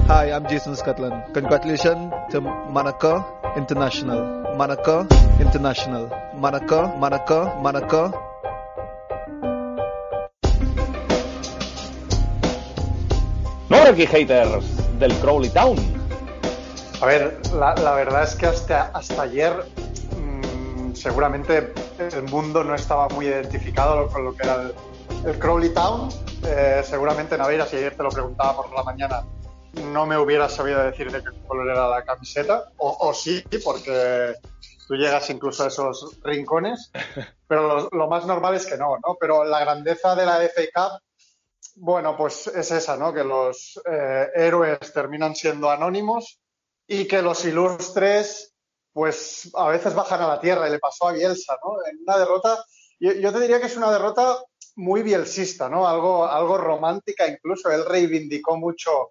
Hi, I'm Jason Scotland. Congratulations to Monaco International. Monaco International. Monaco, Monaco, Monaco. No, aquí haters del Crawley Town. A ver, la verdad es que hasta ayer seguramente el mundo no estaba muy identificado con lo que era el Crawley Town. Seguramente, Naveira, si ayer te lo preguntaba por la mañana, no me hubieras sabido decir de qué color era la camiseta, o sí, porque tú llegas incluso a esos rincones, pero lo más normal es que no, ¿no? Pero la grandeza de la FA Cup, bueno, pues es esa, ¿no? Que los héroes terminan siendo anónimos y que los ilustres, pues a veces bajan a la tierra, y le pasó a Bielsa, ¿no? En una derrota, yo te diría que es una derrota muy bielsista, ¿no? Algo romántica incluso. Él reivindicó mucho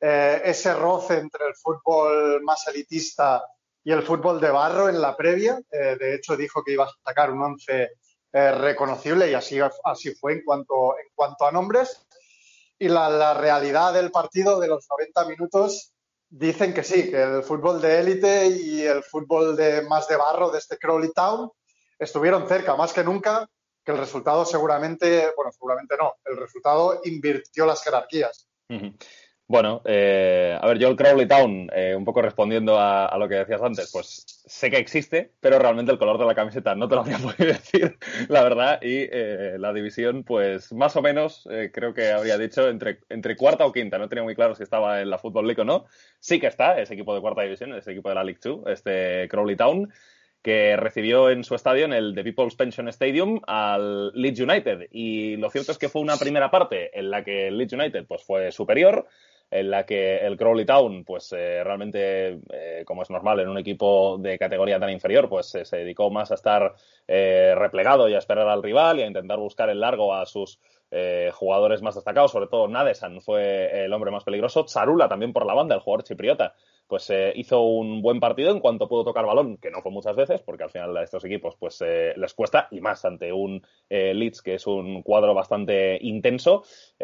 ese roce entre el fútbol más elitista y el fútbol de barro en la previa. De hecho, dijo que iba a sacar un 11 reconocible, y así fue en cuanto a nombres. Y la realidad del partido de los 90 minutos dicen que sí, que el fútbol de élite y el fútbol más de barro de este Crawley Town estuvieron cerca más que nunca, que el resultado seguramente no, el resultado invirtió las jerarquías. Uh-huh. Bueno, a ver, yo el Crawley Town, un poco respondiendo a lo que decías antes, pues sé que existe, pero realmente el color de la camiseta no te lo había podido decir, la verdad, y la división, pues más o menos, creo que habría dicho entre cuarta o quinta. No tenía muy claro si estaba en la Football League o no. Sí que está, ese equipo de cuarta división, ese equipo de la League 2, este Crawley Town, que recibió en su estadio, en el The People's Pension Stadium, al Leeds United. Y lo cierto es que fue una primera parte en la que el Leeds United pues, fue superior, en la que el Crawley Town, pues realmente, como es normal en un equipo de categoría tan inferior, pues se dedicó más a estar replegado y a esperar al rival y a intentar buscar el largo a sus jugadores más destacados. Sobre todo Nadesan fue el hombre más peligroso. Zarula también por la banda, el jugador chipriota, pues hizo un buen partido en cuanto pudo tocar balón, que no fue muchas veces, porque al final a estos equipos pues les cuesta, y más ante un Leeds que es un cuadro bastante intenso.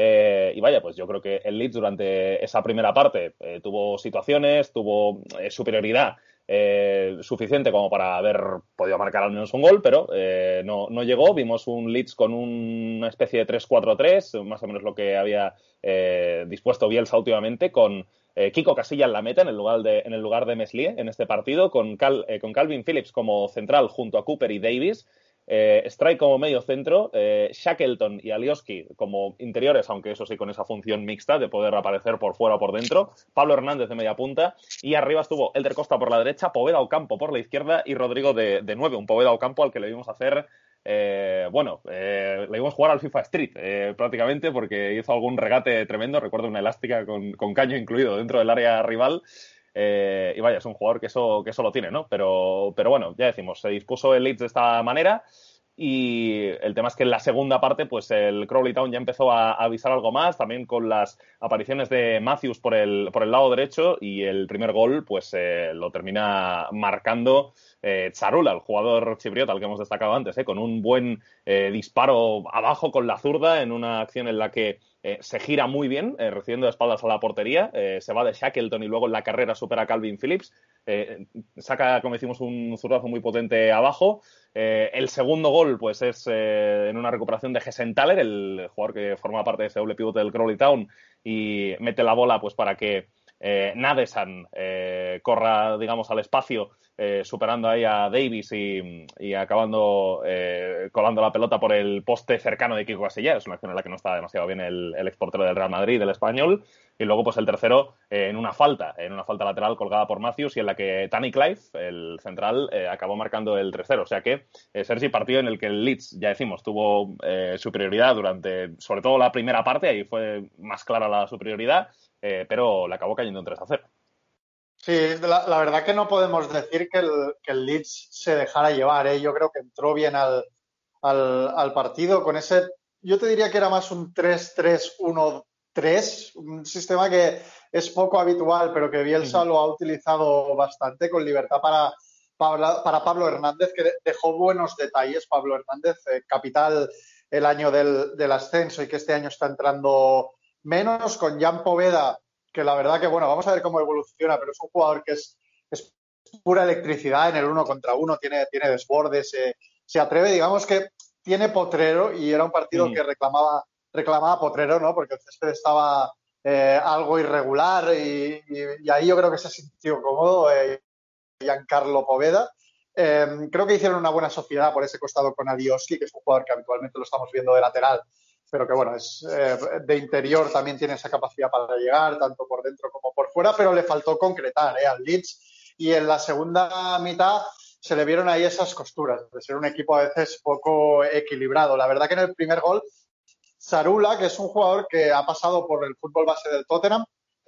Y vaya, pues yo creo que el Leeds durante esa primera parte tuvo situaciones, tuvo superioridad suficiente como para haber podido marcar al menos un gol, pero no llegó. Vimos un Leeds con una especie de 3-4-3, más o menos lo que había dispuesto Bielsa últimamente, con Kiko Casilla en la meta en el lugar de Meslier en este partido, con Calvin Phillips como central junto a Cooper y Davis. Strike como medio centro, Shackleton y Alioski como interiores, aunque eso sí con esa función mixta de poder aparecer por fuera o por dentro, Pablo Hernández de media punta, y arriba estuvo Elder Costa por la derecha, Poveda Ocampo por la izquierda y Rodrigo de 9, un Poveda Ocampo al que le vimos hacer le vimos jugar al FIFA Street prácticamente, porque hizo algún regate tremendo. Recuerdo una elástica con caño incluido dentro del área rival. Y vaya, es un jugador que eso lo tiene, ¿no? Pero bueno, ya decimos, se dispuso el Leeds de esta manera, y el tema es que en la segunda parte pues el Crawley Town ya empezó a avisar algo más, también con las apariciones de Matthews por el lado derecho, y el primer gol pues lo termina marcando Zarula, el jugador chipriota al que hemos destacado antes, con un buen disparo abajo con la zurda en una acción en la que se gira muy bien, recibiendo de espaldas a la portería, se va de Shackleton y luego en la carrera supera a Calvin Phillips, saca, como decimos, un zurdazo muy potente abajo. El segundo gol pues es en una recuperación de Gessenthaler, el jugador que forma parte de ese doble pivote del Crawley Town, y mete la bola pues para que Nadesan corra, digamos, al espacio, superando ahí a Davis y acabando colando la pelota por el poste cercano de Kiko Casilla. Es una acción en la que no está demasiado bien el exportero del Real Madrid, el español. Y luego pues el tercero en una falta lateral colgada por Matthews, y en la que Danny Clive, el central, acabó marcando el 3-0. O sea que, Sergi, partido en el que el Leeds, ya decimos, tuvo superioridad durante, sobre todo la primera parte, ahí fue más clara la superioridad, pero le acabó cayendo en 3-0. Sí, la verdad que no podemos decir que el Leeds se dejara llevar, ¿eh? Yo creo que entró bien al partido con ese, yo te diría que era más un 3-3-1-3, un sistema que es poco habitual, pero que Bielsa lo ha utilizado bastante con libertad para Pablo Hernández, que dejó buenos detalles. Pablo Hernández, capital el año del ascenso, y que este año está entrando menos, con Jan Poveda, que la verdad que, bueno, vamos a ver cómo evoluciona, pero es un jugador que es pura electricidad en el 1 contra 1, tiene desborde, se atreve, digamos que tiene potrero, y era un partido que reclamaba potrero, ¿no? Porque el césped estaba algo irregular, y ahí yo creo que se sintió cómodo Giancarlo Poveda. Creo que hicieron una buena sociedad por ese costado con Alioski, que es un jugador que habitualmente lo estamos viendo de lateral, pero que bueno, es de interior, también tiene esa capacidad para llegar, tanto por dentro como por fuera, pero le faltó concretar al Leeds, y en la segunda mitad se le vieron ahí esas costuras, de ser un equipo a veces poco equilibrado. La verdad que en el primer gol, Sarula, que es un jugador que ha pasado por el fútbol base del Tottenham,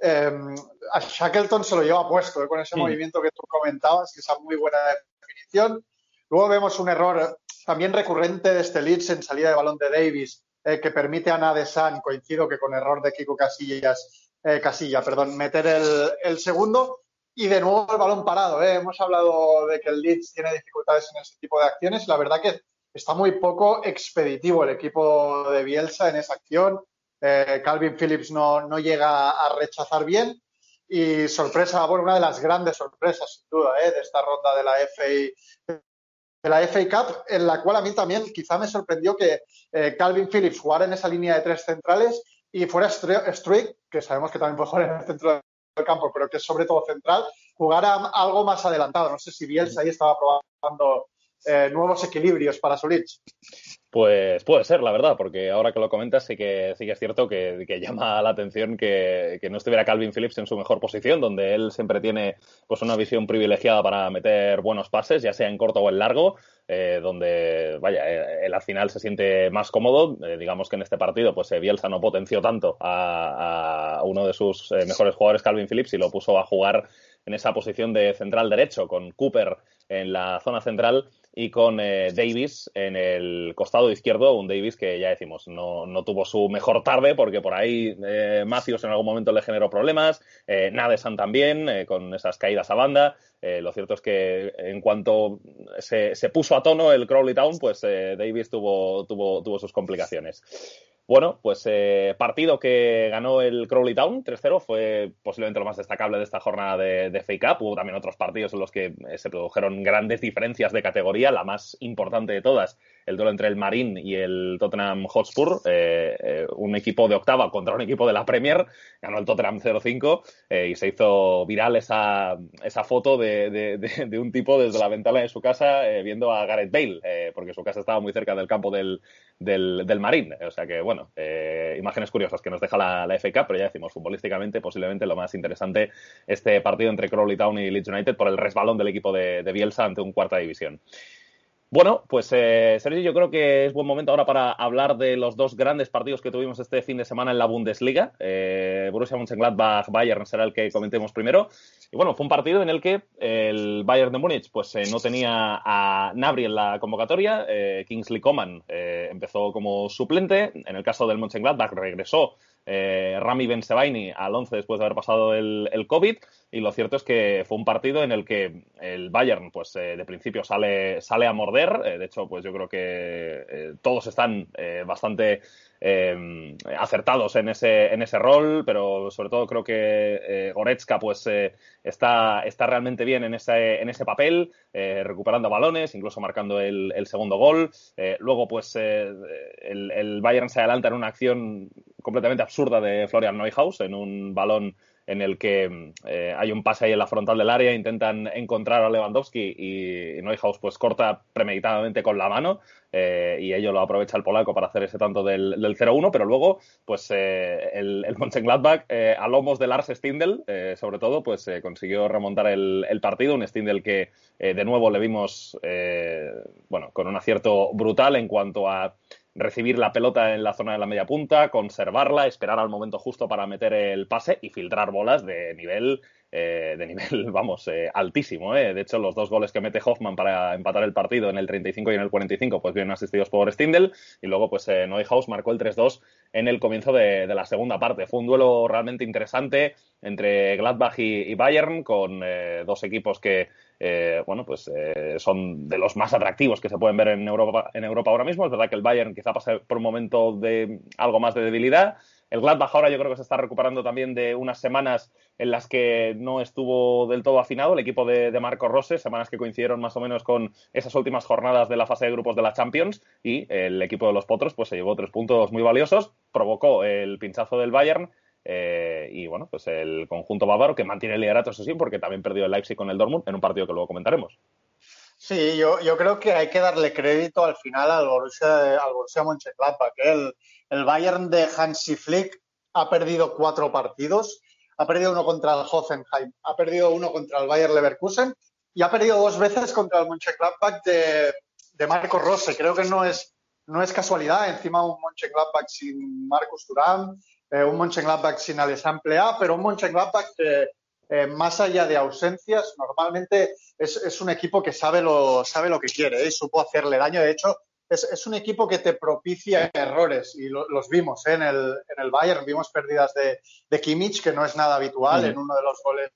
a Shackleton se lo lleva puesto, con ese movimiento que tú comentabas, que esa muy buena definición. Luego vemos un error también recurrente de este Leeds en salida de balón de Davis, que permite a Nadesan, coincido que con error de Kiko Casilla, meter el segundo, y de nuevo el balón parado. Hemos hablado de que el Leeds tiene dificultades en ese tipo de acciones. La verdad que está muy poco expeditivo el equipo de Bielsa en esa acción. Calvin Phillips no llega a rechazar bien, y sorpresa, bueno, una de las grandes sorpresas sin duda de esta ronda de la FA Cup, en la cual a mí también quizá me sorprendió que Calvin Phillips jugara en esa línea de 3 centrales y fuera Struijk, que sabemos que también puede jugar en el centro del campo, pero que es sobre todo central, jugara algo más adelantado. No sé si Bielsa ahí estaba probando nuevos equilibrios para su Leeds. Pues puede ser, la verdad, porque ahora que lo comentas sí que es cierto que llama la atención que no estuviera Calvin Phillips en su mejor posición, donde él siempre tiene pues una visión privilegiada para meter buenos pases, ya sea en corto o en largo, donde, vaya, él al final se siente más cómodo. Digamos que en este partido pues Bielsa no potenció tanto a uno de sus mejores jugadores, Calvin Phillips, y lo puso a jugar en esa posición de central derecho, con Cooper en la zona central y con Davis en el costado izquierdo, un Davis que ya decimos no tuvo su mejor tarde, porque por ahí Matthews en algún momento le generó problemas, Nadesan también, con esas caídas a banda. Lo cierto es que en cuanto se puso a tono el Crawley Town, pues Davis tuvo sus complicaciones. Bueno, pues partido que ganó el Crawley Town 3-0, fue posiblemente lo más destacable de esta jornada de FA Cup. Hubo también otros partidos en los que se produjeron grandes diferencias de categoría. La más importante de todas, el duelo entre el Marine y el Tottenham Hotspur, un equipo de octava contra un equipo de la Premier. Ganó el Tottenham 0-5 y se hizo viral esa foto de un tipo desde la ventana de su casa viendo a Gareth Bale, porque su casa estaba muy cerca del campo del Marine. O sea que, bueno, imágenes curiosas que nos deja la FA Cup, pero ya decimos, futbolísticamente posiblemente lo más interesante este partido entre Crawley Town y Leeds United por el resbalón del equipo de Bielsa ante un cuarta división. Bueno, pues Sergio, yo creo que es buen momento ahora para hablar de los dos grandes partidos que tuvimos este fin de semana en la Bundesliga. Borussia Mönchengladbach-Bayern será el que comentemos primero. Y bueno, fue un partido en el que el Bayern de Múnich pues no tenía a Gnabry en la convocatoria. Kingsley Coman empezó como suplente. En el caso del Mönchengladbach regresó Rami Bensebaini al 11 después de haber pasado el COVID, y lo cierto es que fue un partido en el que el Bayern pues de principio sale a morder. De hecho, pues yo creo que todos están bastante acertados en ese rol, pero sobre todo creo que Goretzka pues está realmente bien en ese papel, recuperando balones, incluso marcando el segundo gol. Luego pues el Bayern se adelanta en una acción completamente absurda de Florian Neuhaus, en un balón en el que hay un pase ahí en la frontal del área, intentan encontrar a Lewandowski y Neuhaus pues corta premeditadamente con la mano, y ello lo aprovecha el polaco para hacer ese tanto del 0-1, pero luego pues el Mönchengladbach a lomos de Lars Stindl sobre todo pues consiguió remontar el partido, un Stindl que de nuevo le vimos bueno, con un acierto brutal en cuanto a recibir la pelota en la zona de la media punta, conservarla, esperar al momento justo para meter el pase y filtrar bolas de nivel vamos, altísimo. De hecho, los dos goles que mete Hoffmann para empatar el partido en el 35 y en el 45 pues vienen asistidos por Stindl, y luego pues Neuhaus marcó el 3-2 en el comienzo de la segunda parte. Fue un duelo realmente interesante entre Gladbach y Bayern, con dos equipos que bueno, pues son de los más atractivos que se pueden ver en Europa ahora mismo. Es verdad que el Bayern quizá pase por un momento de algo más de debilidad, El Gladbach ahora yo creo que se está recuperando también de unas semanas en las que no estuvo del todo afinado el equipo de Marco Rose, semanas que coincidieron más o menos con esas últimas jornadas de la fase de grupos de la Champions, y el equipo de los Potros pues se llevó 3 puntos muy valiosos, provocó el pinchazo del Bayern. Y bueno, pues el conjunto bávaro que mantiene el liderato, eso sí, porque también perdió el Leipzig con el Dortmund en un partido que luego comentaremos. Sí, yo creo que hay que darle crédito al final al Borussia Mönchengladbach. El Bayern de Hansi Flick ha perdido 4 partidos, ha perdido uno contra el Hoffenheim, ha perdido uno contra el Bayer Leverkusen y ha perdido 2 veces contra el Mönchengladbach de Marco Rose. Creo que no es casualidad, encima un Mönchengladbach sin Marcus Thuram, un Mönchengladbach sin Alessandro Plea, pero un Mönchengladbach que más allá de ausencias, normalmente es un equipo que sabe lo que quiere, y supo hacerle daño. De hecho, es un equipo que te propicia errores y los vimos en el Bayern. Vimos pérdidas de Kimmich, que no es nada habitual, en uno de los goles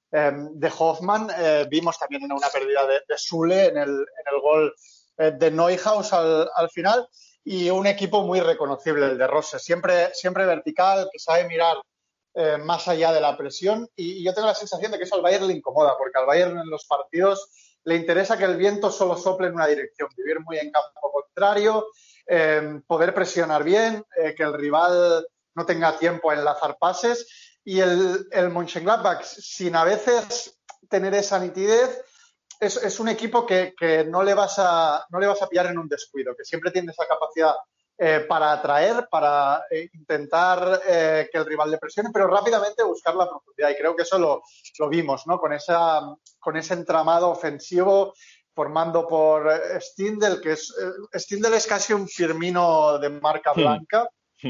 de Hoffmann. Vimos también una pérdida de Süle en el gol de Neuhaus al final, y un equipo muy reconocible, el de Rose, siempre vertical, que sabe mirar más allá de la presión, y yo tengo la sensación de que eso al Bayern le incomoda, porque al Bayern en los partidos le interesa que el viento solo sople en una dirección, vivir muy en campo contrario, poder presionar bien, que el rival no tenga tiempo a enlazar pases, y el Mönchengladbach, sin a veces tener esa nitidez, es un equipo que no le vas a pillar en un descuido, que siempre tiene esa capacidad para atraer, para intentar que el rival le presione, pero rápidamente buscar la profundidad. Y creo que eso lo vimos, ¿no? Con ese entramado ofensivo formando por Stindl, que Stindl es casi un Firmino de marca blanca,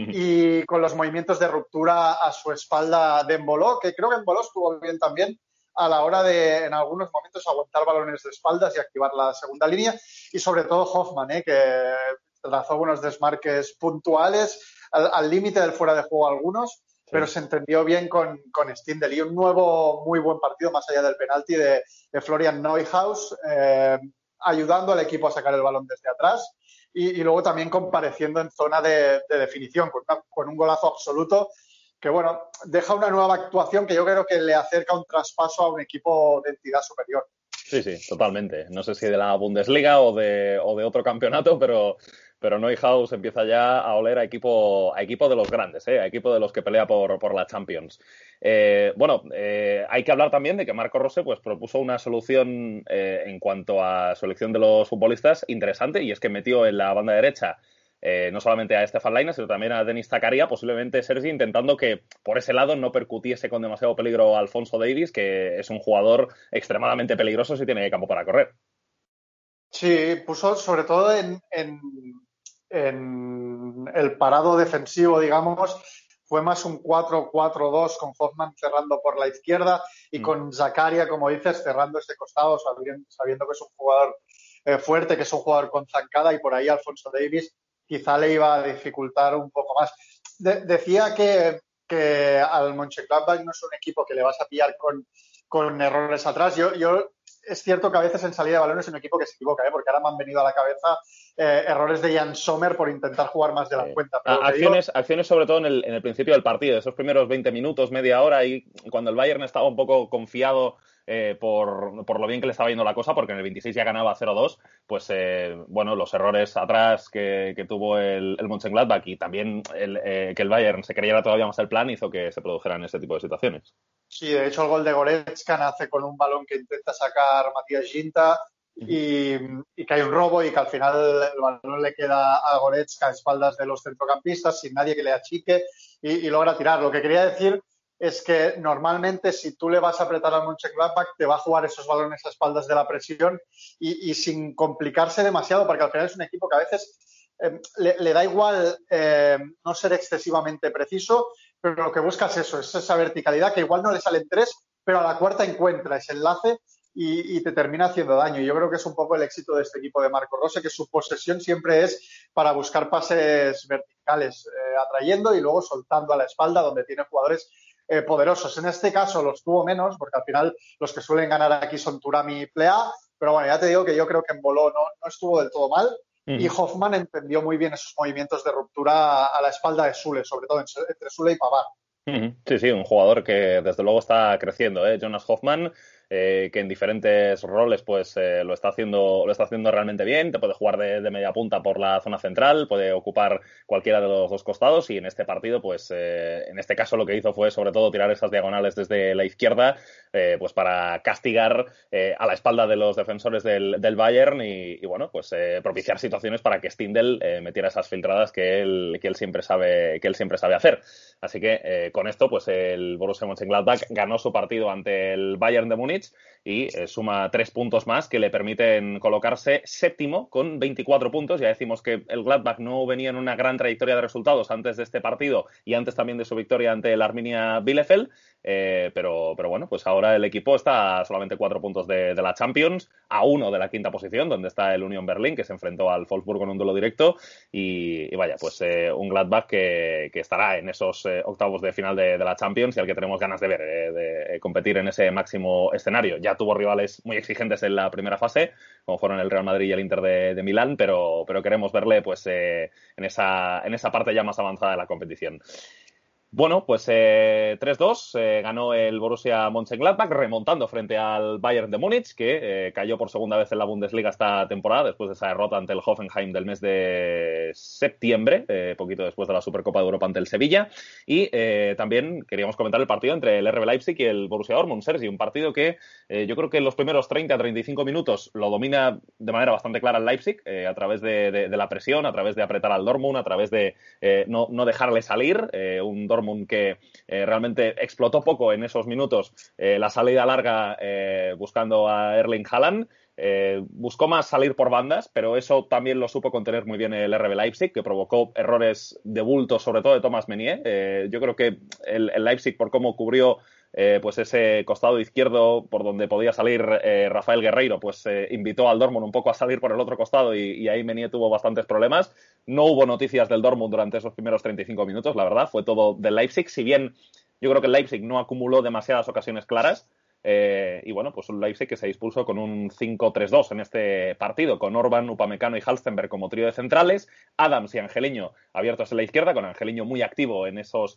y con los movimientos de ruptura a su espalda de Embolo, que creo que Embolo estuvo bien también a la hora de, en algunos momentos, aguantar balones de espaldas y activar la segunda línea, y sobre todo Hoffmann, que trazó unos desmarques puntuales, al límite del fuera de juego algunos, pero se entendió bien con Stindl, y un nuevo muy buen partido, más allá del penalti de Florian Neuhaus, ayudando al equipo a sacar el balón desde atrás, y luego también compareciendo en zona de definición, con un golazo absoluto que, bueno, deja una nueva actuación que yo creo que le acerca un traspaso a un equipo de entidad superior. Sí, totalmente. No sé si de la Bundesliga o de otro campeonato, pero Neuhaus empieza ya a oler a equipo de los grandes, a equipo de los que pelea por la Champions. Hay que hablar también de que Marco Rose pues propuso una solución en cuanto a selección de los futbolistas interesante, y es que metió en la banda derecha no solamente a Stefan Lainez, sino también a Denis Zakaria, posiblemente Sergi, intentando que por ese lado no percutiese con demasiado peligro a Alphonso Davies, que es un jugador extremadamente peligroso si tiene campo para correr. Sí, puso sobre todo en el parado defensivo, digamos, fue más un 4-4-2 con Hoffmann cerrando por la izquierda y con Zakaria, como dices, cerrando ese costado, sabiendo que es un jugador fuerte, que es un jugador con zancada, y por ahí Alphonso Davies quizá le iba a dificultar un poco más. Decía que al Mönchengladbach no es un equipo que le vas a pillar con errores atrás. Yo es cierto que a veces en salida de balón es un equipo que se equivoca, porque ahora me han venido a la cabeza errores de Jan Sommer por intentar jugar más de la cuenta. Pero acciones sobre todo en el principio del partido, esos primeros 20 minutos, media hora, y cuando el Bayern estaba un poco confiado por lo bien que le estaba yendo la cosa, porque en el 26 ya ganaba 0-2, pues los errores atrás que tuvo el Mönchengladbach, y también que el Bayern se creyera todavía más el plan, hizo que se produjeran ese tipo de situaciones. Sí, de hecho el gol de Goretzka nace con un balón que intenta sacar Matías Ginta y que hay un robo, y que al final el balón le queda a Goretzka a espaldas de los centrocampistas, sin nadie que le achique, y logra tirar. Lo que quería decir es que normalmente si tú le vas a apretar al Mönchengladbach te va a jugar esos balones a espaldas de la presión y sin complicarse demasiado, porque al final es un equipo que a veces le da igual no ser excesivamente preciso, pero lo que busca es eso, es esa verticalidad, que igual no le salen 3, pero a la cuarta encuentra ese enlace y te termina haciendo daño. Yo creo que es un poco el éxito de este equipo de Marco Rose, que su posesión siempre es para buscar pases verticales, atrayendo y luego soltando a la espalda, donde tiene jugadores poderosos. En este caso los tuvo menos, porque al final los que suelen ganar aquí son Thuram y Plea, pero bueno, ya te digo que yo creo que Embolo no estuvo del todo mal. Y Hoffman entendió muy bien esos movimientos de ruptura a la espalda de Sule, sobre todo entre Sule y Pavard. Sí, sí, un jugador que desde luego está creciendo, ¿eh? Jonas Hoffman, que en diferentes roles pues lo está haciendo realmente bien. Te puede jugar de media punta por la zona central, puede ocupar cualquiera de los dos costados y en este partido pues en este caso lo que hizo fue sobre todo tirar esas diagonales desde la izquierda pues para castigar a la espalda de los defensores del Bayern y bueno, pues propiciar situaciones para que Stindl metiera esas filtradas que él siempre sabe hacer. Así que con esto, pues el Borussia Mönchengladbach ganó su partido ante el Bayern de Múnich y suma 3 puntos más que le permiten colocarse séptimo con 24 puntos. Ya decimos que el Gladbach no venía en una gran trayectoria de resultados antes de este partido y antes también de su victoria ante el Arminia Bielefeld. Pero bueno, pues ahora el equipo está a solamente 4 puntos de la Champions, a 1 de la quinta posición, donde está el Union Berlin, que se enfrentó al Wolfsburg en un duelo directo. Y vaya, pues un Gladbach que estará en esos octavos de final de la Champions y al que tenemos ganas de ver, de competir en ese máximo escenario. Ya tuvo rivales muy exigentes en la primera fase, como fueron el Real Madrid y el Inter de Milán, pero queremos verle pues en esa parte ya más avanzada de la competición. Bueno, pues 3-2 ganó el Borussia Mönchengladbach remontando frente al Bayern de Múnich, que cayó por segunda vez en la Bundesliga esta temporada después de esa derrota ante el Hoffenheim del mes de septiembre, poquito después de la Supercopa de Europa ante el Sevilla. Y también queríamos comentar el partido entre el RB Leipzig y el Borussia Dortmund, Sergi, un partido que yo creo que en los primeros 30-35 minutos lo domina de manera bastante clara el Leipzig, a través de la presión, a través de apretar al Dortmund, a través de no dejarle salir, un Dortmund que realmente explotó poco en esos minutos la salida larga buscando a Erling Haaland. Buscó más salir por bandas, pero eso también lo supo contener muy bien el RB Leipzig, que provocó errores de bulto, sobre todo de Thomas Meunier. Yo creo que el Leipzig, por cómo cubrió pues ese costado izquierdo por donde podía salir Rafael Guerreiro, pues invitó al Dortmund un poco a salir por el otro costado y ahí Meunier tuvo bastantes problemas. No hubo noticias del Dortmund durante esos primeros 35 minutos, la verdad, fue todo del Leipzig, si bien yo creo que el Leipzig no acumuló demasiadas ocasiones claras. Y bueno, pues un Leipzig que se dispuso con un 5-3-2 en este partido, con Orban, Upamecano y Halstenberg como trío de centrales, Adams y Angelino abiertos en la izquierda, con Angelino muy activo en esos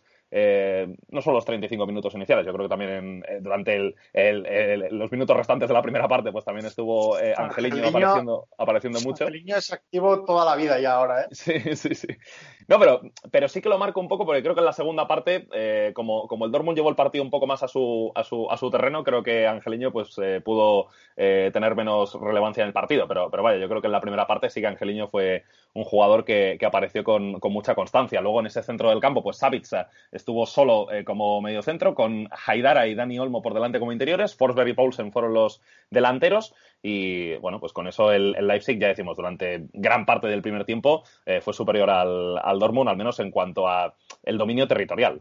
no solo los 35 minutos iniciales, yo creo que también durante los minutos restantes de la primera parte pues también estuvo Angelino apareciendo mucho. Angelino es activo toda la vida ya ahora, ¿eh? Sí, sí, sí. No, pero sí que lo marco un poco porque creo que en la segunda parte, como el Dortmund llevó el partido un poco más a su terreno, creo que Angelino pues pudo tener menos relevancia en el partido, pero vaya, yo creo que en la primera parte sí que Angelino fue un jugador que apareció con mucha constancia. Luego en ese centro del campo, pues Sabitzer estuvo solo como mediocentro, con Haidara y Dani Olmo por delante como interiores, Forsberg y Poulsen fueron los delanteros, y bueno, pues con eso el Leipzig, ya decimos, durante gran parte del primer tiempo fue superior al Dortmund, al menos en cuanto a el dominio territorial.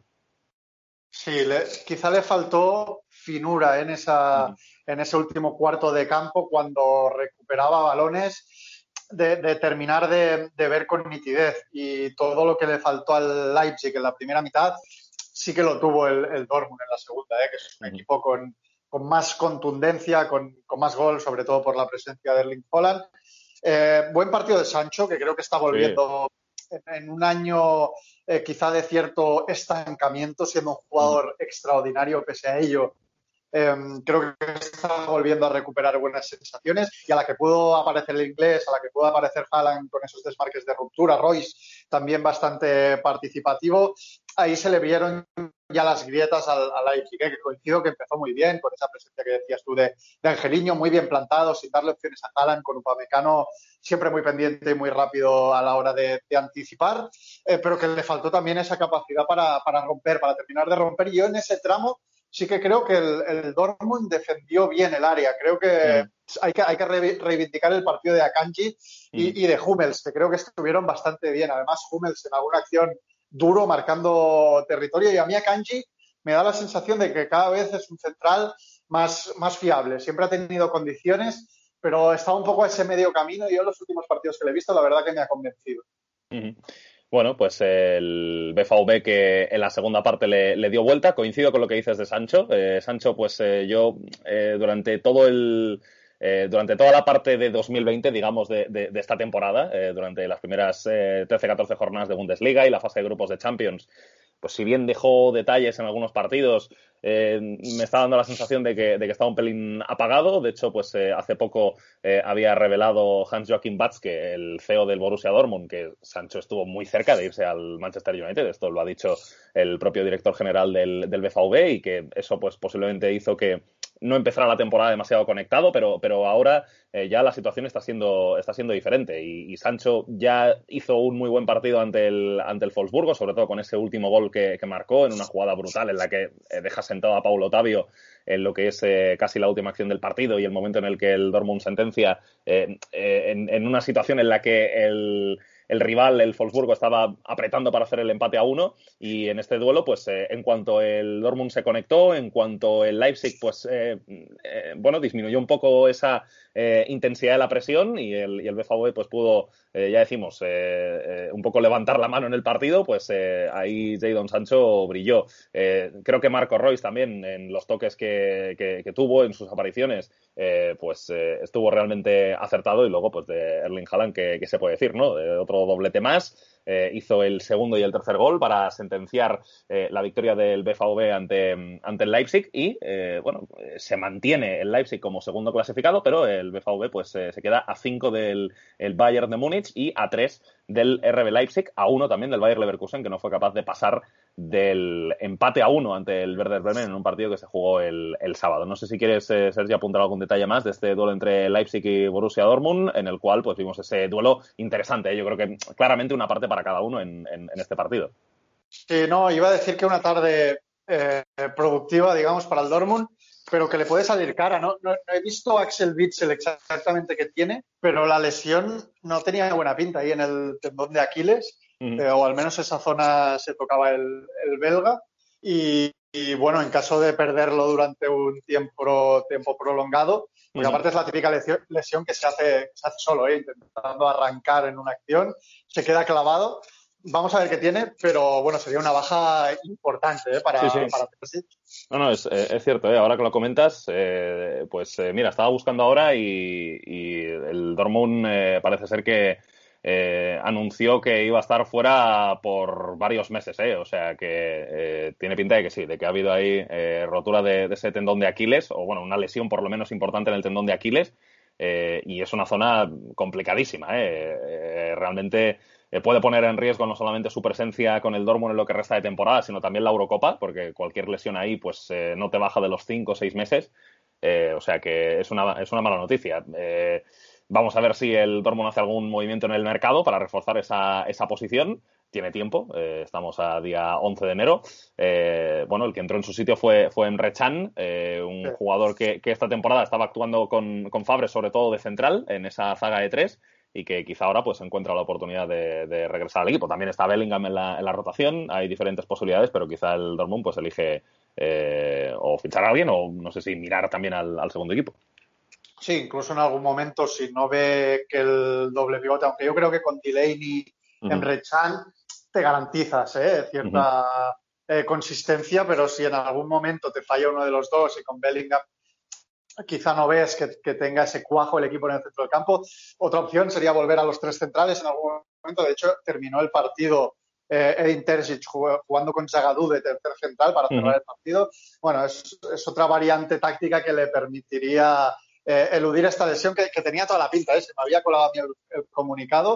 Sí, quizá le faltó finura en ese último cuarto de campo cuando recuperaba balones, de terminar de ver con nitidez, y todo lo que le faltó al Leipzig en la primera mitad sí que lo tuvo el Dortmund en la segunda, que es un equipo con más contundencia, con más gol, sobre todo por la presencia de Erling Haaland. Buen partido de Sancho, que creo que está volviendo en un año quizá de cierto estancamiento, siendo un jugador extraordinario pese a ello. Creo que está volviendo a recuperar buenas sensaciones, y a la que pudo aparecer el inglés, a la que pudo aparecer Haaland con esos desmarques de ruptura, Royce también bastante participativo, ahí se le vieron ya las grietas al Leipzig, que coincido que empezó muy bien con esa presencia que decías tú de Angelino, muy bien plantado, sin darle opciones a Haaland, con Upamecano siempre muy pendiente y muy rápido a la hora de anticipar, pero que le faltó también esa capacidad para romper, para terminar de romper. Y yo en ese tramo sí que creo que el Dortmund defendió bien el área. Creo que hay que reivindicar el partido de Akanji y de Hummels, que creo que estuvieron bastante bien. Además, Hummels en alguna acción duro, marcando territorio. Y a mí Akanji me da la sensación de que cada vez es un central más fiable. Siempre ha tenido condiciones, pero está un poco a ese medio camino, y yo en los últimos partidos que le he visto, la verdad que me ha convencido. Bueno, pues el BVB que en la segunda parte le dio vuelta. Coincido con lo que dices de Sancho. Sancho, pues yo durante todo el durante toda la parte de 2020, digamos, de esta temporada, durante las primeras 13-14 jornadas de Bundesliga y la fase de grupos de Champions, pues si bien dejó detalles en algunos partidos, me está dando la sensación de que estaba un pelín apagado. De hecho, pues hace poco había revelado Hans-Joachim Watzke, el CEO del Borussia Dortmund, que Sancho estuvo muy cerca de irse al Manchester United. Esto lo ha dicho el propio director general del BVB, y que eso pues posiblemente hizo que no empezara la temporada demasiado conectado, pero ahora ya la situación está siendo diferente, y Sancho ya hizo un muy buen partido ante el Wolfsburgo, sobre todo con ese último gol que marcó en una jugada brutal en la que deja sentado a Paulo Ottavio en lo que es casi la última acción del partido, y el momento en el que el Dortmund sentencia en una situación en la que el rival, el Wolfsburgo, estaba apretando para hacer el empate a 1, y en este duelo, pues en cuanto el Dortmund se conectó, en cuanto el Leipzig, pues disminuyó un poco esa intensidad de la presión, y el BVB pues pudo, ya decimos, un poco levantar la mano en el partido, pues ahí Jadon Sancho brilló. Creo que Marco Reus también, en los toques que tuvo, en sus apariciones, estuvo realmente acertado, y luego pues de Erling Haaland, que se puede decir, ¿no? Otro doblete más. Hizo el segundo y el tercer gol para sentenciar la victoria del BVB ante el Leipzig, y se mantiene el Leipzig como segundo clasificado, pero el BVB pues se queda a 5 del el Bayern de Múnich y a 3 del RB Leipzig, a 1 también del Bayer Leverkusen, que no fue capaz de pasar del empate a 1 ante el Werder Bremen en un partido que se jugó el sábado. No sé si quieres, Sergio, apuntar algún detalle más de este duelo entre Leipzig y Borussia Dortmund, en el cual pues vimos ese duelo interesante. Yo creo que claramente una parte para cada uno en este partido. Sí, no, iba a decir que una tarde productiva, digamos, para el Dortmund, pero que le puede salir cara. No he visto a Axel Witsel exactamente qué tiene, pero la lesión no tenía buena pinta ahí en el tendón de Aquiles, o al menos esa zona se tocaba el belga. Y bueno, en caso de perderlo durante un tiempo prolongado, porque aparte es la típica lesión que se hace solo, intentando arrancar en una acción, se queda clavado. Vamos a ver qué tiene, pero bueno, sería una baja importante para Perisic. No, es cierto, ahora que lo comentas, mira, estaba buscando ahora, y el Dortmund parece ser que anunció que iba a estar fuera por varios meses, o sea que tiene pinta de que sí, de que ha habido ahí rotura de ese tendón de Aquiles, o bueno, una lesión por lo menos importante en el tendón de Aquiles, y es una zona complicadísima, realmente puede poner en riesgo no solamente su presencia con el Dortmund en lo que resta de temporada, sino también la Eurocopa, porque cualquier lesión ahí pues no te baja de los 5 o 6 meses, o sea que es una mala noticia. Vamos a ver si el Dortmund hace algún movimiento en el mercado para reforzar esa posición. Tiene tiempo, estamos a día 11 de enero. El que entró en su sitio fue Emre Can, un jugador que esta temporada estaba actuando con Favre, sobre todo de central, en esa zaga de 3, y que quizá ahora pues encuentra la oportunidad de regresar al equipo. También está Bellingham en la rotación, hay diferentes posibilidades, pero quizá el Dortmund pues elige o fichar a alguien, o no sé si mirar también al segundo equipo. Sí, incluso en algún momento, si no ve que el doble pivote, aunque yo creo que con Delaney, Emre Can, te garantizas cierta consistencia, pero si en algún momento te falla uno de los dos, y con Bellingham quizá no ves que tenga ese cuajo el equipo en el centro del campo, otra opción sería volver a los 3 centrales en algún momento. De hecho, terminó el partido Edin Terzic jugando con Zagadou de tercer central para cerrar el partido. Bueno, es otra variante táctica que le permitiría eludir esta lesión que tenía toda la pinta. Se me había colado a mí el comunicado,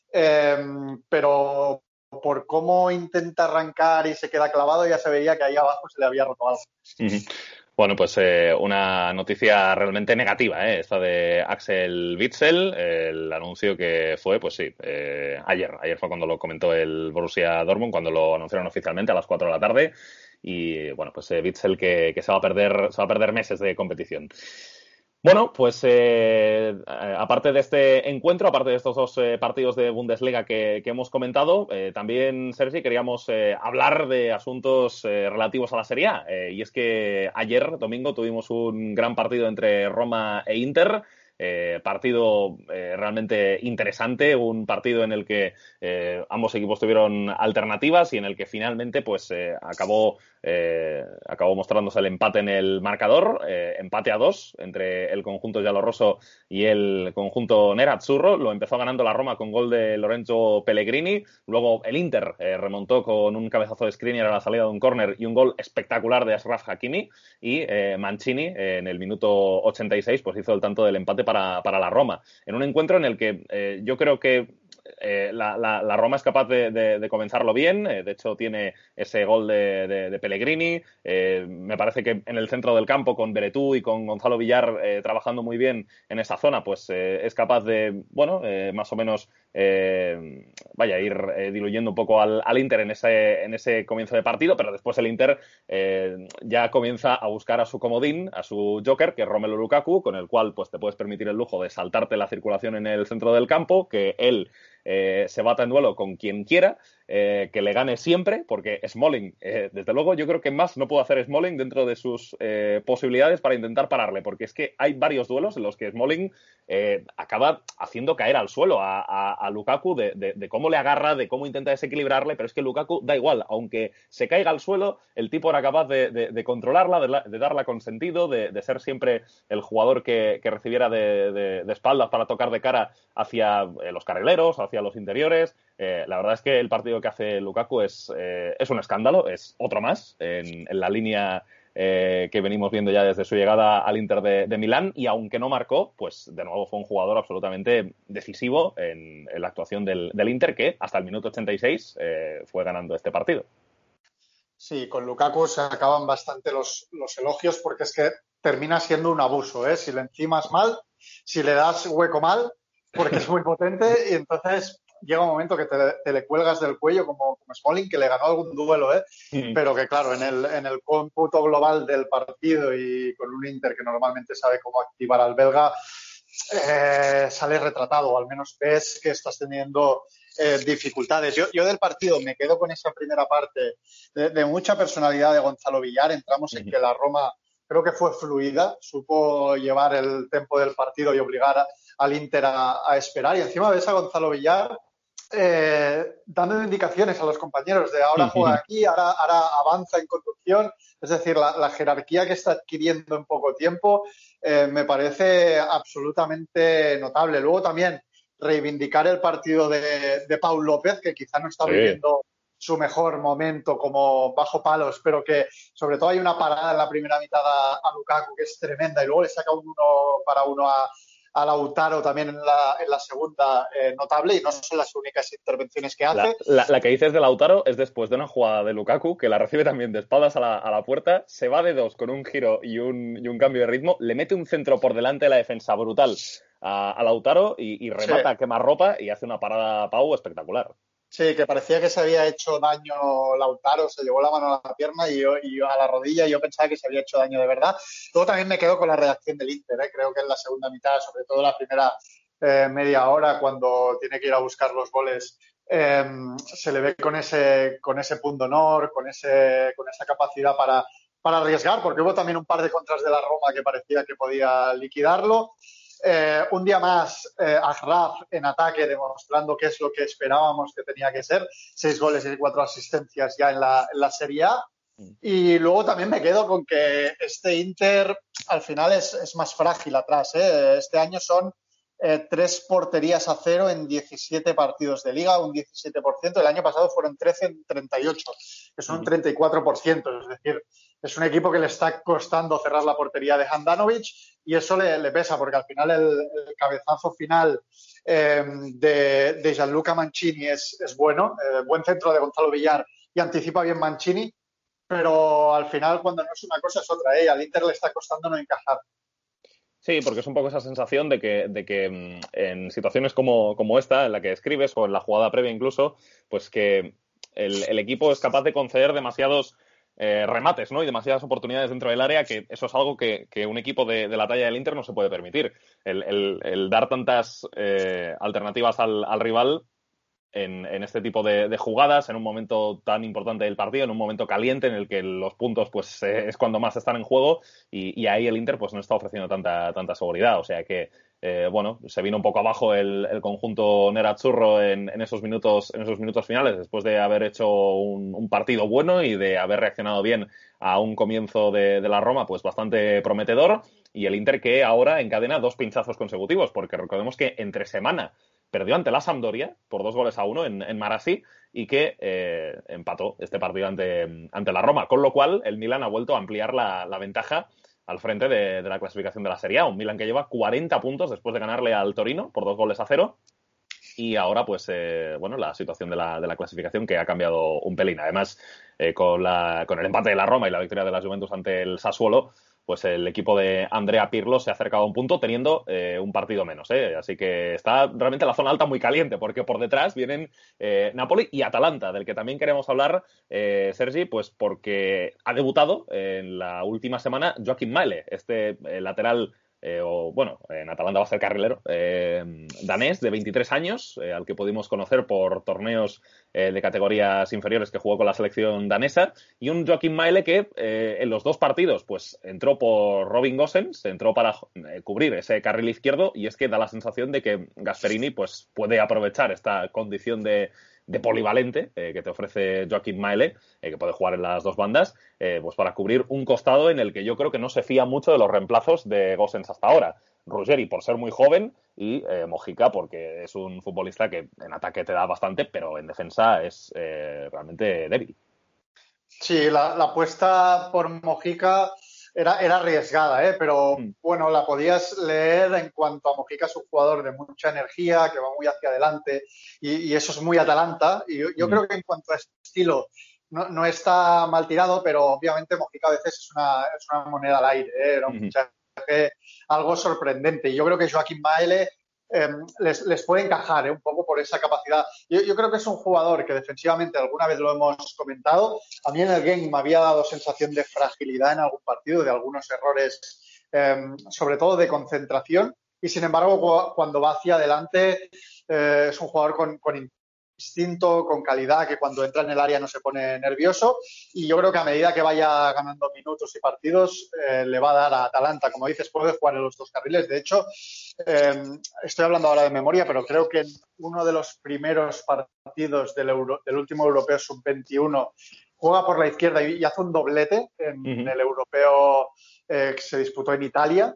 pero por cómo intenta arrancar y se queda clavado, ya se veía que ahí abajo se le había roto algo. Bueno, pues una noticia realmente negativa, esta de Axel Witsel, el anuncio que fue, pues sí, ayer fue cuando lo comentó el Borussia Dortmund, cuando lo anunciaron oficialmente a las 4 de la tarde, y bueno, pues Witsel que se va a perder meses de competición. Bueno, pues aparte de este encuentro, aparte de estos dos partidos de Bundesliga que hemos comentado, también, Sergi, queríamos hablar de asuntos relativos a la Serie A. Y es que ayer, domingo, tuvimos un gran partido entre Roma e Inter. Partido realmente interesante, un partido en el que ambos equipos tuvieron alternativas y en el que finalmente pues acabó acabó mostrándose el empate en el marcador, empate a 2 entre el conjunto giallorosso y el conjunto nerazzurro. Lo empezó ganando la Roma con gol de Lorenzo Pellegrini, luego el Inter remontó con un cabezazo de Skriniar a la salida de un córner y un gol espectacular de Achraf Hakimi, y Mancini en el minuto 86 pues hizo el tanto del empate para la Roma, en un encuentro en el que yo creo que la Roma es capaz de comenzarlo bien. De hecho tiene ese gol de Pellegrini, me parece que en el centro del campo con Veretout y con Gonzalo Villar trabajando muy bien en esa zona, pues es capaz de, bueno, más o menos ir diluyendo un poco al Inter en ese comienzo de partido, pero después el Inter ya comienza a buscar a su comodín, a su joker, que es Romelu Lukaku, con el cual pues te puedes permitir el lujo de saltarte la circulación en el centro del campo, que él se bata en duelo con quien quiera, que le gane siempre, porque Smalling, desde luego yo creo que más no puede hacer Smalling dentro de sus posibilidades para intentar pararle, porque es que hay varios duelos en los que Smalling acaba haciendo caer al suelo a Lukaku de cómo le agarra, de cómo intenta desequilibrarle, pero es que Lukaku da igual, aunque se caiga al suelo, el tipo era capaz de controlarla, de darla con sentido, de ser siempre el jugador que recibiera de espaldas para tocar de cara hacia los carrileros, hacia los interiores. La verdad es que el partido que hace Lukaku es un escándalo, es otro más en la línea que venimos viendo ya desde su llegada al Inter de Milán, y aunque no marcó, pues de nuevo fue un jugador absolutamente decisivo en la actuación del Inter, que hasta el minuto 86 fue ganando este partido. Sí, con Lukaku se acaban bastante los elogios, porque es que termina siendo un abuso, ¿eh? Si le encimas mal, si le das hueco mal, porque es muy potente, y entonces llega un momento que te le cuelgas del cuello como Smalling, que le ganó algún duelo, ¿eh? Pero que claro, en el cómputo global del partido y con un Inter que normalmente sabe cómo activar al belga, sale retratado, o al menos ves que estás teniendo dificultades. Yo del partido me quedo con esa primera parte de mucha personalidad de Gonzalo Villar. Entramos en que la Roma creo que fue fluida, supo llevar el tempo del partido y obligar al Inter a esperar, y encima ves a Gonzalo Villar dando indicaciones a los compañeros de ahora juega aquí, ahora avanza en conducción. Es decir, la jerarquía que está adquiriendo en poco tiempo me parece absolutamente notable. Luego también reivindicar el partido de Pau López, que quizá no está viviendo su mejor momento como bajo palos, pero que sobre todo hay una parada en la primera mitad a Lukaku que es tremenda, y luego le saca un 1-1 a Lautaro también en la segunda, notable, y no son las únicas intervenciones que hace. La que dices de Lautaro es después de una jugada de Lukaku, que la recibe también de espaldas a la puerta, se va de dos con un giro y un cambio de ritmo, le mete un centro por delante de la defensa brutal a Lautaro y remata a quemarropa y hace una parada Pau espectacular. Sí, que parecía que se había hecho daño Lautaro, se llevó la mano a la pierna y a la rodilla, y yo pensaba que se había hecho daño de verdad. Luego también me quedo con la reacción del Inter, creo que en la segunda mitad, sobre todo la primera media hora, cuando tiene que ir a buscar los goles, se le ve con ese punto honor, con esa capacidad para arriesgar, porque hubo también un par de contras de la Roma que parecía que podía liquidarlo. Un día más, Achraf en ataque, demostrando qué es lo que esperábamos que tenía que ser. 6 goles y 4 asistencias ya en la Serie A. Y luego también me quedo con que este Inter al final es más frágil atrás, ¿eh? Este año son 3 porterías a 0 en 17 partidos de Liga, un 17%. El año pasado fueron 13 en 38, que son un 34%. Es decir, es un equipo que le está costando cerrar la portería de Handanovic, y eso le pesa, porque al final el cabezazo final de Gianluca Mancini es bueno, buen centro de Gonzalo Villar, y anticipa bien Mancini, pero al final cuando no es una cosa es otra, al Inter le está costando no encajar. Sí, porque es un poco esa sensación de que en situaciones como esta, en la que escribes, o en la jugada previa incluso, pues que el equipo es capaz de conceder demasiados remates, ¿no? Y demasiadas oportunidades dentro del área, que eso es algo que un equipo de la talla del Inter no se puede permitir. El dar tantas alternativas al rival en este tipo de jugadas, en un momento tan importante del partido, en un momento caliente en el que los puntos pues es cuando más están en juego y ahí el Inter pues no está ofreciendo tanta seguridad. O sea que bueno, se vino un poco abajo el conjunto nerazzurro en esos minutos finales, después de haber hecho un partido bueno y de haber reaccionado bien a un comienzo de la Roma pues bastante prometedor, y el Inter que ahora encadena 2 pinchazos consecutivos, porque recordemos que entre semana perdió ante la Sampdoria por 2-1 en Marassi y que empató este partido ante la Roma, con lo cual el Milan ha vuelto a ampliar la ventaja al frente de la clasificación de la Serie A. Un Milan que lleva 40 puntos después de ganarle al Torino por 2-0. Y ahora, pues, bueno, la situación de la clasificación que ha cambiado un pelín. Además, con el empate de la Roma y la victoria de la Juventus ante el Sassuolo, pues el equipo de Andrea Pirlo se ha acercado a un punto teniendo un partido menos. Así que está realmente la zona alta muy caliente, porque por detrás vienen Napoli y Atalanta, del que también queremos hablar, Sergi, pues porque ha debutado en la última semana Joachim Maehle, este lateral en Atalanta va a ser carrilero, danés de 23 años, al que pudimos conocer por torneos de categorías inferiores que jugó con la selección danesa, y un Joachim Maehle que en los 2 partidos pues entró por Robin Gosens, entró para cubrir ese carril izquierdo, y es que da la sensación de que Gasperini pues puede aprovechar esta condición de polivalente que te ofrece Joachim Maehle, que puede jugar en las 2 bandas, pues para cubrir un costado en el que yo creo que no se fía mucho de los reemplazos de Gosens hasta ahora. Ruggeri por ser muy joven y Mojica porque es un futbolista que en ataque te da bastante, pero en defensa es realmente débil. Sí, la apuesta por Mojica era arriesgada, pero bueno, la podías leer en cuanto a Mojica. Es un jugador de mucha energía, que va muy hacia adelante y eso es muy Atalanta. Y yo creo que en cuanto a estilo no está mal tirado, pero obviamente Mojica a veces es una moneda al aire, era un fichaje algo sorprendente. Y yo creo que Joachim Maehle les puede encajar un poco por esa capacidad. Yo creo que es un jugador que defensivamente, alguna vez lo hemos comentado, a mí en el game me había dado sensación de fragilidad en algún partido, de algunos errores, sobre todo de concentración, y sin embargo cuando va hacia adelante es un jugador con instinto, con calidad, que cuando entra en el área no se pone nervioso, y yo creo que a medida que vaya ganando minutos y partidos le va a dar a Atalanta. Como dices, puede jugar en los 2 carriles. De hecho, estoy hablando ahora de memoria, pero creo que en uno de los primeros partidos del último europeo sub-21 juega por la izquierda y hace un doblete en el europeo que se disputó en Italia.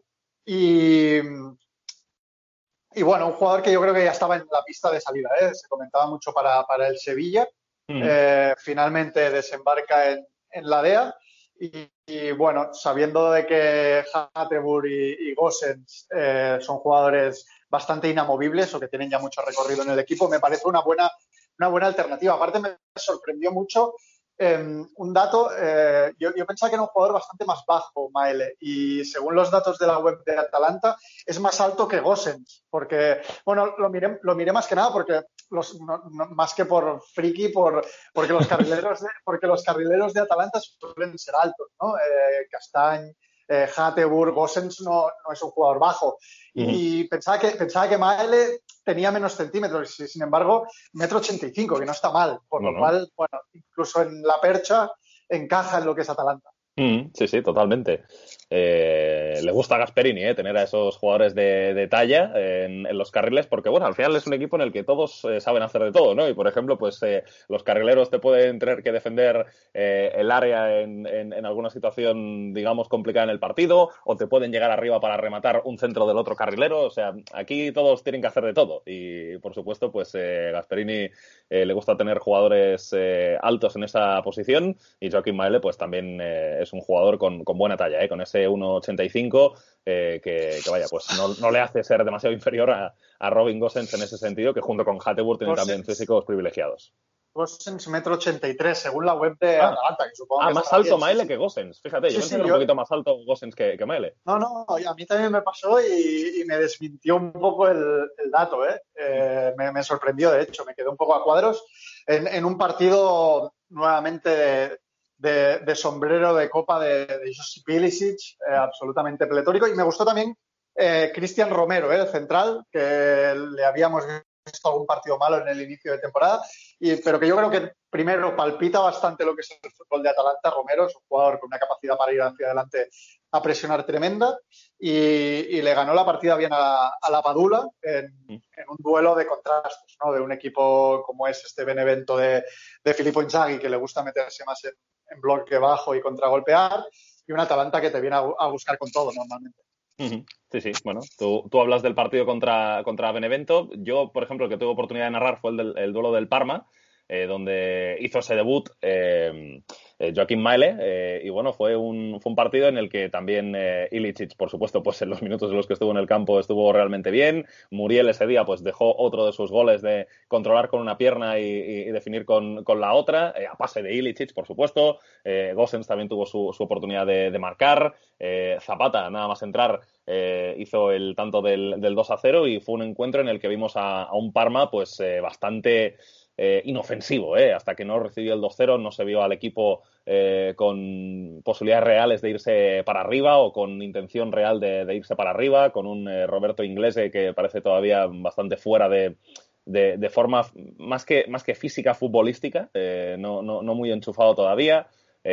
Y bueno, un jugador que yo creo que ya estaba en la pista de salida, se comentaba mucho para el Sevilla. Finalmente desembarca en la DEA y bueno, sabiendo de que Hateboer y Gosens son jugadores bastante inamovibles o que tienen ya mucho recorrido en el equipo, me parece una buena alternativa. Aparte me sorprendió mucho un dato, yo pensaba que era un jugador bastante más bajo, Maehle, y según los datos de la web de Atalanta es más alto que Gosens, porque, bueno, lo miré más que nada porque más que por friki, porque los carrileros de Atalanta suelen ser altos, ¿no? Castañ, Hateboer, Gosens no es un jugador bajo. Y pensaba que Maehle tenía menos centímetros, y sin embargo, 1,85 m, que no está mal. Por lo cual, bueno, incluso en la percha encaja en lo que es Atalanta. Sí, totalmente. Le gusta a Gasperini tener a esos jugadores de talla en los carriles, porque bueno, al final es un equipo en el que todos saben hacer de todo, ¿no? Y por ejemplo, pues los carrileros te pueden tener que defender el área en alguna situación, digamos, complicada en el partido, o te pueden llegar arriba para rematar un centro del otro carrilero. O sea, aquí todos tienen que hacer de todo. Y por supuesto, pues Gasperini le gusta tener jugadores altos en esa posición, y Joachim Maehle pues también es un jugador con buena talla, con ese 1,85 que vaya, pues no le hace ser demasiado inferior a Robin Gosens en ese sentido, que junto con Hateboer tienen también físicos privilegiados. Gosens 1,83 m, según la web de Atalanta, que supongo que más alto Maehle que Gosens. Fíjate, yo pensé que era un poquito más alto Gosens que Maehle. No, a mí también me pasó y me desmintió un poco el dato, me sorprendió, de hecho, me quedé un poco a cuadros en un partido nuevamente de sombrero de copa de Josip Ilicic, absolutamente pletórico. Y me gustó también Cristian Romero, el central, que le habíamos visto algún partido malo en el inicio de temporada, pero que yo creo que primero palpita bastante lo que es el fútbol de Atalanta. Romero es un jugador con una capacidad para ir hacia adelante a presionar tremenda y le ganó la partida bien a la Padula en un duelo de contrastes, ¿no? De un equipo como es este Benevento de Filippo Inzaghi, que le gusta meterse más en bloque bajo y contragolpear, y un Atalanta que te viene a buscar con todo normalmente. Sí, sí. Bueno, tú hablas del partido contra Benevento. Yo, por ejemplo, el que tuve oportunidad de narrar fue el duelo del Parma, donde hizo ese debut Joaquim Maile, y bueno, fue un partido en el que también Ilicic, por supuesto, pues en los minutos en los que estuvo en el campo estuvo realmente bien. Muriel ese día pues dejó otro de sus goles de controlar con una pierna y definir con la otra, a pase de Ilicic, por supuesto. Gosens también tuvo su oportunidad de marcar. Zapata, nada más entrar, hizo el tanto del 2-0, y fue un encuentro en el que vimos a un Parma pues bastante inofensivo, hasta que no recibió el 2-0 no se vio al equipo con posibilidades reales de irse para arriba, o con intención real de irse para arriba, con un Roberto Inglese que parece todavía bastante fuera de forma más que física, futbolística, no muy enchufado todavía.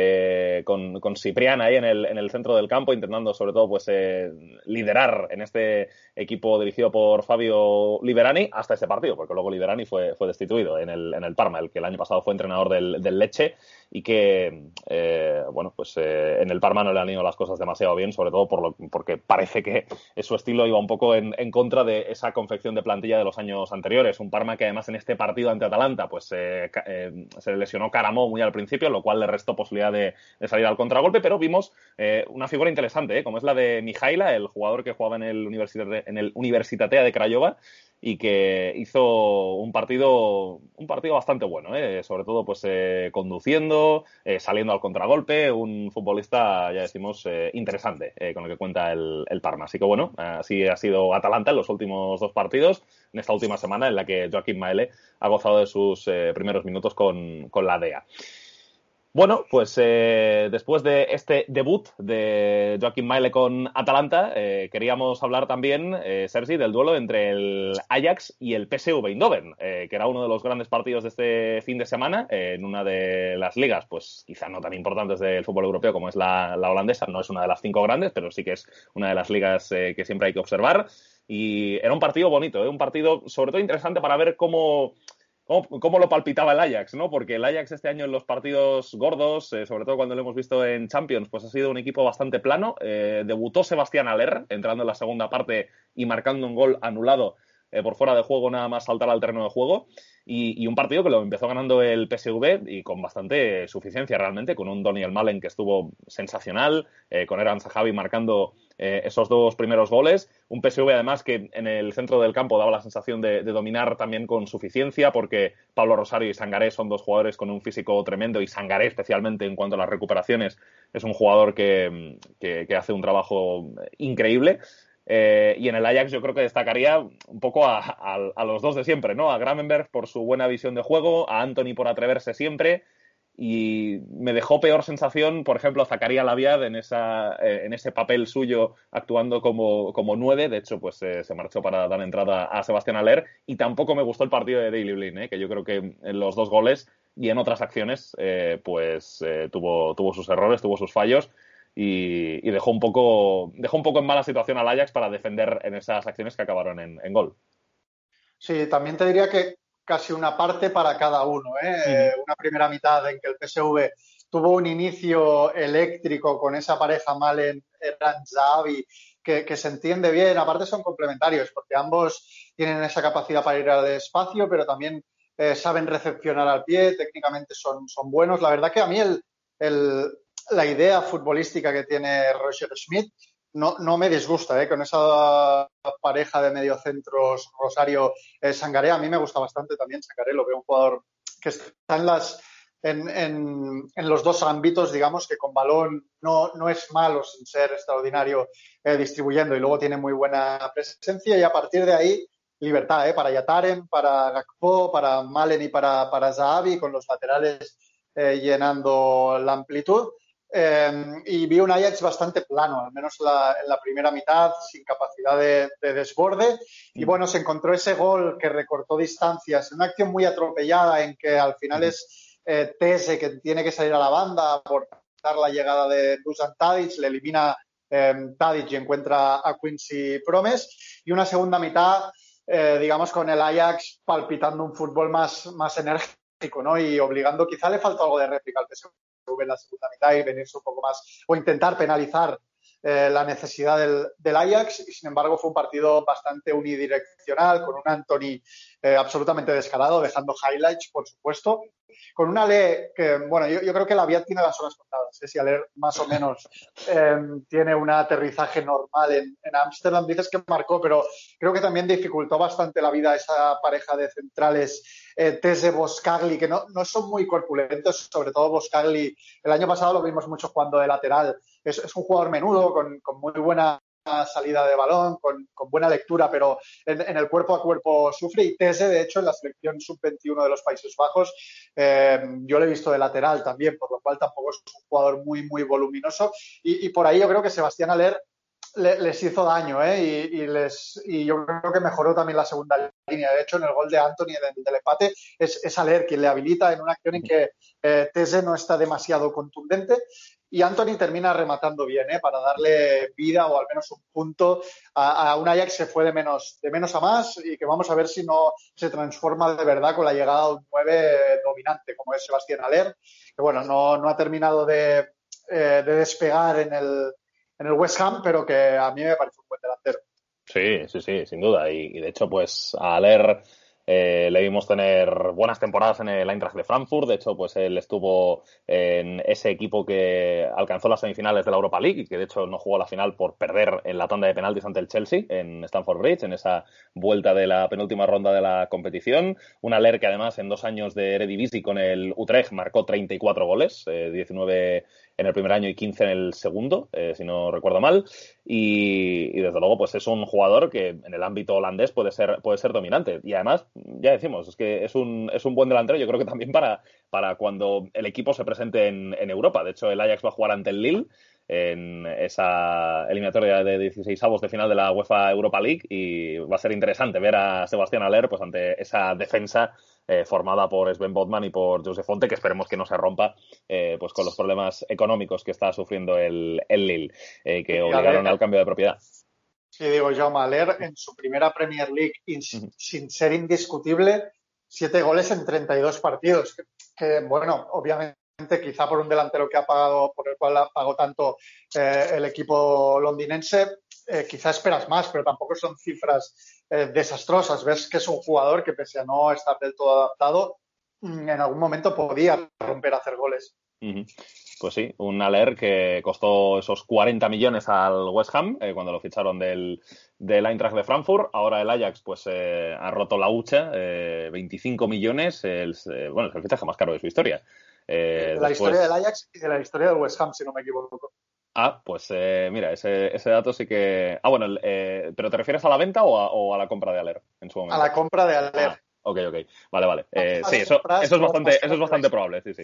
Con Ciprián ahí en el centro del campo, intentando sobre todo pues liderar en este equipo dirigido por Fabio Liberani hasta ese partido, porque luego Liberani fue destituido en el Parma, el que el año pasado fue entrenador del Lecce, y que en el Parma no le han ido las cosas demasiado bien, sobre todo porque parece que su estilo iba un poco en contra de esa confección de plantilla de los años anteriores. Un Parma que además en este partido ante Atalanta pues se lesionó Caramò muy al principio, lo cual le restó posibilidad de salir al contragolpe, pero vimos una figura interesante, como es la de Mijaila, el jugador que jugaba en el Universitatea de Craiova, y que hizo un partido bastante bueno, sobre todo pues conduciendo, saliendo al contragolpe, un futbolista, ya decimos, interesante, con el que cuenta el Parma. Así que bueno, así ha sido Atalanta en los últimos dos partidos, en esta última semana en la que Joaquim Maele ha gozado de sus primeros minutos con la DEA. Bueno, pues después de este debut de Joaquim Maile con Atalanta, queríamos hablar también, Sergi, del duelo entre el Ajax y el PSV Eindhoven, que era uno de los grandes partidos de este fin de semana, en una de las ligas, pues quizá no tan importantes del fútbol europeo como es la holandesa. No es una de las 5 grandes, pero sí que es una de las ligas que siempre hay que observar. Y era un partido bonito, un partido sobre todo interesante para ver cómo lo palpitaba el Ajax, ¿no? Porque el Ajax este año en los partidos gordos, sobre todo cuando lo hemos visto en Champions, pues ha sido un equipo bastante plano. Debutó Sebastián Haller, entrando en la segunda parte y marcando un gol anulado por fuera de juego, nada más saltar al terreno de juego. Y un partido que lo empezó ganando el PSV y con bastante suficiencia realmente, con un Daniel Malen que estuvo sensacional, con Eran Zahavi marcando esos dos primeros goles. Un PSV además que en el centro del campo daba la sensación de dominar también con suficiencia, porque Pablo Rosario y Sangaré son dos jugadores con un físico tremendo, y Sangaré especialmente en cuanto a las recuperaciones es un jugador que hace un trabajo increíble. Y en el Ajax yo creo que destacaría un poco a los dos de siempre, ¿no? A Gravenberch por su buena visión de juego, a Anthony por atreverse siempre, y me dejó peor sensación, por ejemplo, Zakaria Labiad en ese papel suyo actuando como 9. De hecho, pues se marchó para dar entrada a Sebastián Haller, y tampoco me gustó el partido de Daley Blind, que yo creo que en los dos goles y en otras acciones tuvo sus errores, tuvo sus fallos, y dejó un poco en mala situación al Ajax para defender en esas acciones que acabaron en gol. Sí, también te diría que casi una parte para cada uno, Una primera mitad en que el PSV tuvo un inicio eléctrico con esa pareja Malen-Eran Zahavi que se entiende bien. Aparte son complementarios porque ambos tienen esa capacidad para ir al espacio, pero también saben recepcionar al pie, técnicamente son buenos. La verdad que a mí la idea futbolística que tiene Roger Schmidt no me disgusta, con esa pareja de mediocentros Rosario Sangaré. A mí me gusta bastante también Sangaré, lo veo un jugador que está en los dos ámbitos, digamos, que con balón no es malo sin ser extraordinario distribuyendo, y luego tiene muy buena presencia, y a partir de ahí libertad para Yataren, para Gakpo, para Malen y para Zahavi, con los laterales llenando la amplitud. y vi un Ajax bastante plano, al menos en la primera mitad, sin capacidad de desborde. Y bueno, se encontró ese gol que recortó distancias, una acción muy atropellada en que al final es Tese que tiene que salir a la banda por dar la llegada de Dusan Tadic, le elimina Tadic y encuentra a Quincy Promes. Y una segunda mitad, digamos, con el Ajax palpitando un fútbol más enérgico, ¿no? Y obligando, quizá le faltó algo de réplica al PSV en la segunda mitad y venirse un poco más, o intentar penalizar la necesidad del Ajax, y sin embargo fue un partido bastante unidireccional, con un Antony absolutamente descarado, dejando highlights, por supuesto, con un Ale que, bueno, yo creo que la Viat tiene las horas contadas, si Ale más o menos tiene un aterrizaje normal en Ámsterdam, dices que marcó, pero creo que también dificultó bastante la vida a esa pareja de centrales, Tese Boskagli, que no son muy corpulentos, sobre todo Boskagli. El año pasado lo vimos mucho jugando de lateral. Es un jugador menudo, con muy buena salida de balón, con buena lectura, pero en el cuerpo a cuerpo sufre. Y Tese, de hecho, en la selección sub-21 de los Países Bajos, yo lo he visto de lateral también, por lo cual tampoco es un jugador muy voluminoso. Y por ahí yo creo que Sebastián Haller les hizo daño, y yo creo que mejoró también la segunda línea. De hecho, en el gol de Antony del empate es Haller quien le habilita en una acción en que Tese no está demasiado contundente y Antony termina rematando bien, para darle vida o al menos un punto a un Ajax que fue de menos a más y que vamos a ver si no se transforma de verdad con la llegada de un 9 dominante como es Sebastián Haller, que bueno, no ha terminado de despegar en el West Ham, pero que a mí me parece un buen delantero. Sí, sin duda. Y de hecho, pues a Haller le vimos tener buenas temporadas en el Eintracht de Frankfurt. De hecho, pues él estuvo en ese equipo que alcanzó las semifinales de la Europa League y que de hecho no jugó la final por perder en la tanda de penaltis ante el Chelsea en Stamford Bridge, en esa vuelta de la penúltima ronda de la competición. Un Haller que además en 2 años de Eredivisie con el Utrecht marcó 34 goles, 19 en el primer año y 15 en el segundo, si no recuerdo mal. Y desde luego pues es un jugador que en el ámbito holandés puede ser dominante. Y además, ya decimos, es que es un buen delantero, yo creo que también para cuando el equipo se presente en Europa. De hecho, el Ajax va a jugar ante el Lille en esa eliminatoria de 16avos de final de la UEFA Europa League y va a ser interesante ver a Sebastián Haller pues ante esa defensa formada por Sven Botman y por Josef Fonte, que esperemos que no se rompa pues con los problemas económicos que está sufriendo el Lille, que obligaron al cambio de propiedad. Sí, digo, Jaume Haller en su primera Premier League, sin ser indiscutible, 7 goles en 32 partidos. Que bueno, obviamente quizá por un delantero que ha pagado, por el cual pagó tanto el equipo londinense, quizá esperas más, pero tampoco son cifras desastrosas. Ves que es un jugador que pese a no estar del todo adaptado, en algún momento podía romper a hacer goles. Pues sí, un Haller que costó esos 40 millones al West Ham cuando lo ficharon del Eintracht de Frankfurt. Ahora el Ajax pues ha roto la hucha, 25 millones, es el fichaje más caro de su historia. La historia del Ajax y de la historia del West Ham, si no me equivoco. Pues mira, ese dato sí que... bueno, ¿pero te refieres a la venta o a la compra de Haller en su momento? A la compra de Haller. Ok. Vale. Sí, eso es bastante probable, sí.